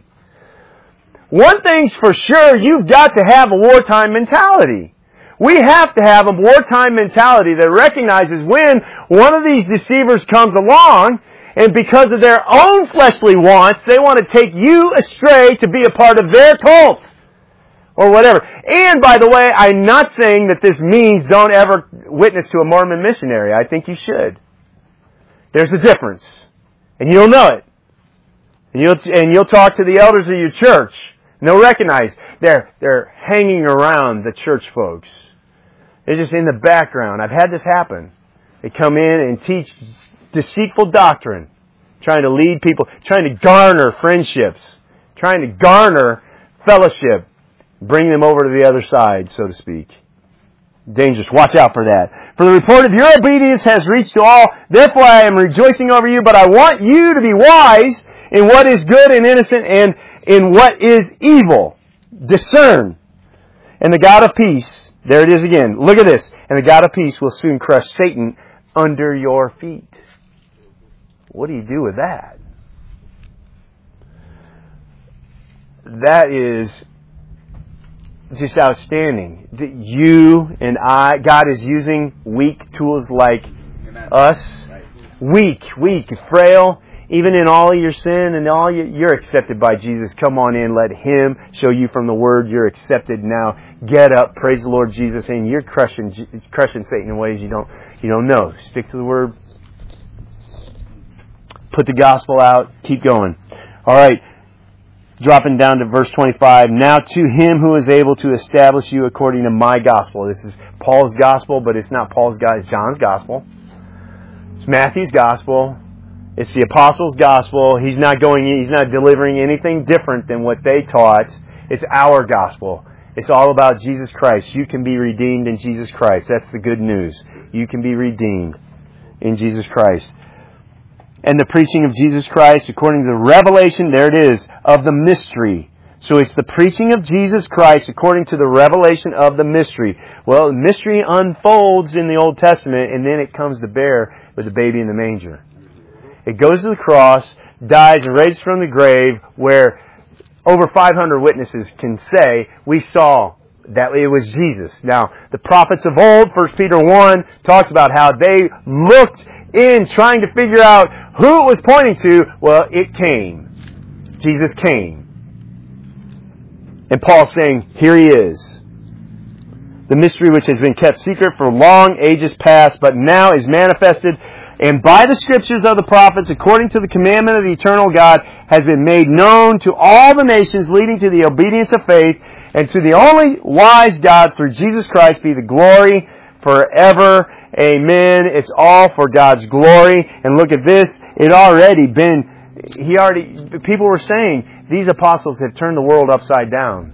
One thing's for sure, you've got to have a wartime mentality. We have to have a wartime mentality that recognizes when one of these deceivers comes along, and because of their own fleshly wants, they want to take you astray to be a part of their cult. Or whatever. And by the way, I'm not saying that this means don't ever witness to a Mormon missionary. I think you should. There's a difference. And you'll know it. And you'll, and you'll talk to the elders of your church. And they'll recognize they're, they're hanging around the church folks. They're just in the background. I've had this happen. They come in and teach deceitful doctrine. Trying to lead people. Trying to garner friendships. Trying to garner fellowship. Bring them over to the other side, so to speak. Dangerous. Watch out for that. For the report of your obedience has reached to all. Therefore I am rejoicing over you, but I want you to be wise in what is good and innocent and in what is evil. Discern. And the God of peace, there it is again. Look at this. And the God of peace will soon crush Satan under your feet. What do you do with that? That is just outstanding. That you and I, God is using weak tools like Amen. Us. Right. Weak, weak, frail. Even in all of your sin and all your, you're accepted by Jesus. Come on in. Let Him show you from the Word. You're accepted now. Get up. Praise the Lord Jesus. And you're crushing, crushing Satan in ways you don't, you don't know. Stick to the Word. Put the gospel out. Keep going. All right. Dropping down to verse twenty-five. Now to Him who is able to establish you according to my gospel. This is Paul's gospel, but it's not Paul's gospel. It's John's gospel. It's Matthew's gospel. It's the apostles' gospel. He's not going, he's not delivering anything different than what they taught. It's our gospel. It's all about Jesus Christ. You can be redeemed in Jesus Christ. That's the good news. You can be redeemed in Jesus Christ. And the preaching of Jesus Christ according to the revelation, there it is, of the mystery. So it's the preaching of Jesus Christ according to the revelation of the mystery. Well, the mystery unfolds in the Old Testament and then it comes to bear with the baby in the manger. It goes to the cross, dies and raises from the grave where over five hundred witnesses can say, we saw that it was Jesus. Now, the prophets of old, First Peter one, talks about how they looked in trying to figure out who it was pointing to. Well, it came. Jesus came. And Paul's saying, here He is. The mystery which has been kept secret for long ages past, but now is manifested, and by the scriptures of the prophets, according to the commandment of the eternal God, has been made known to all the nations, leading to the obedience of faith, and to the only wise God through Jesus Christ be the glory forever. Amen. It's all for God's glory. And look at this. It already been, he already, people were saying, these apostles have turned the world upside down.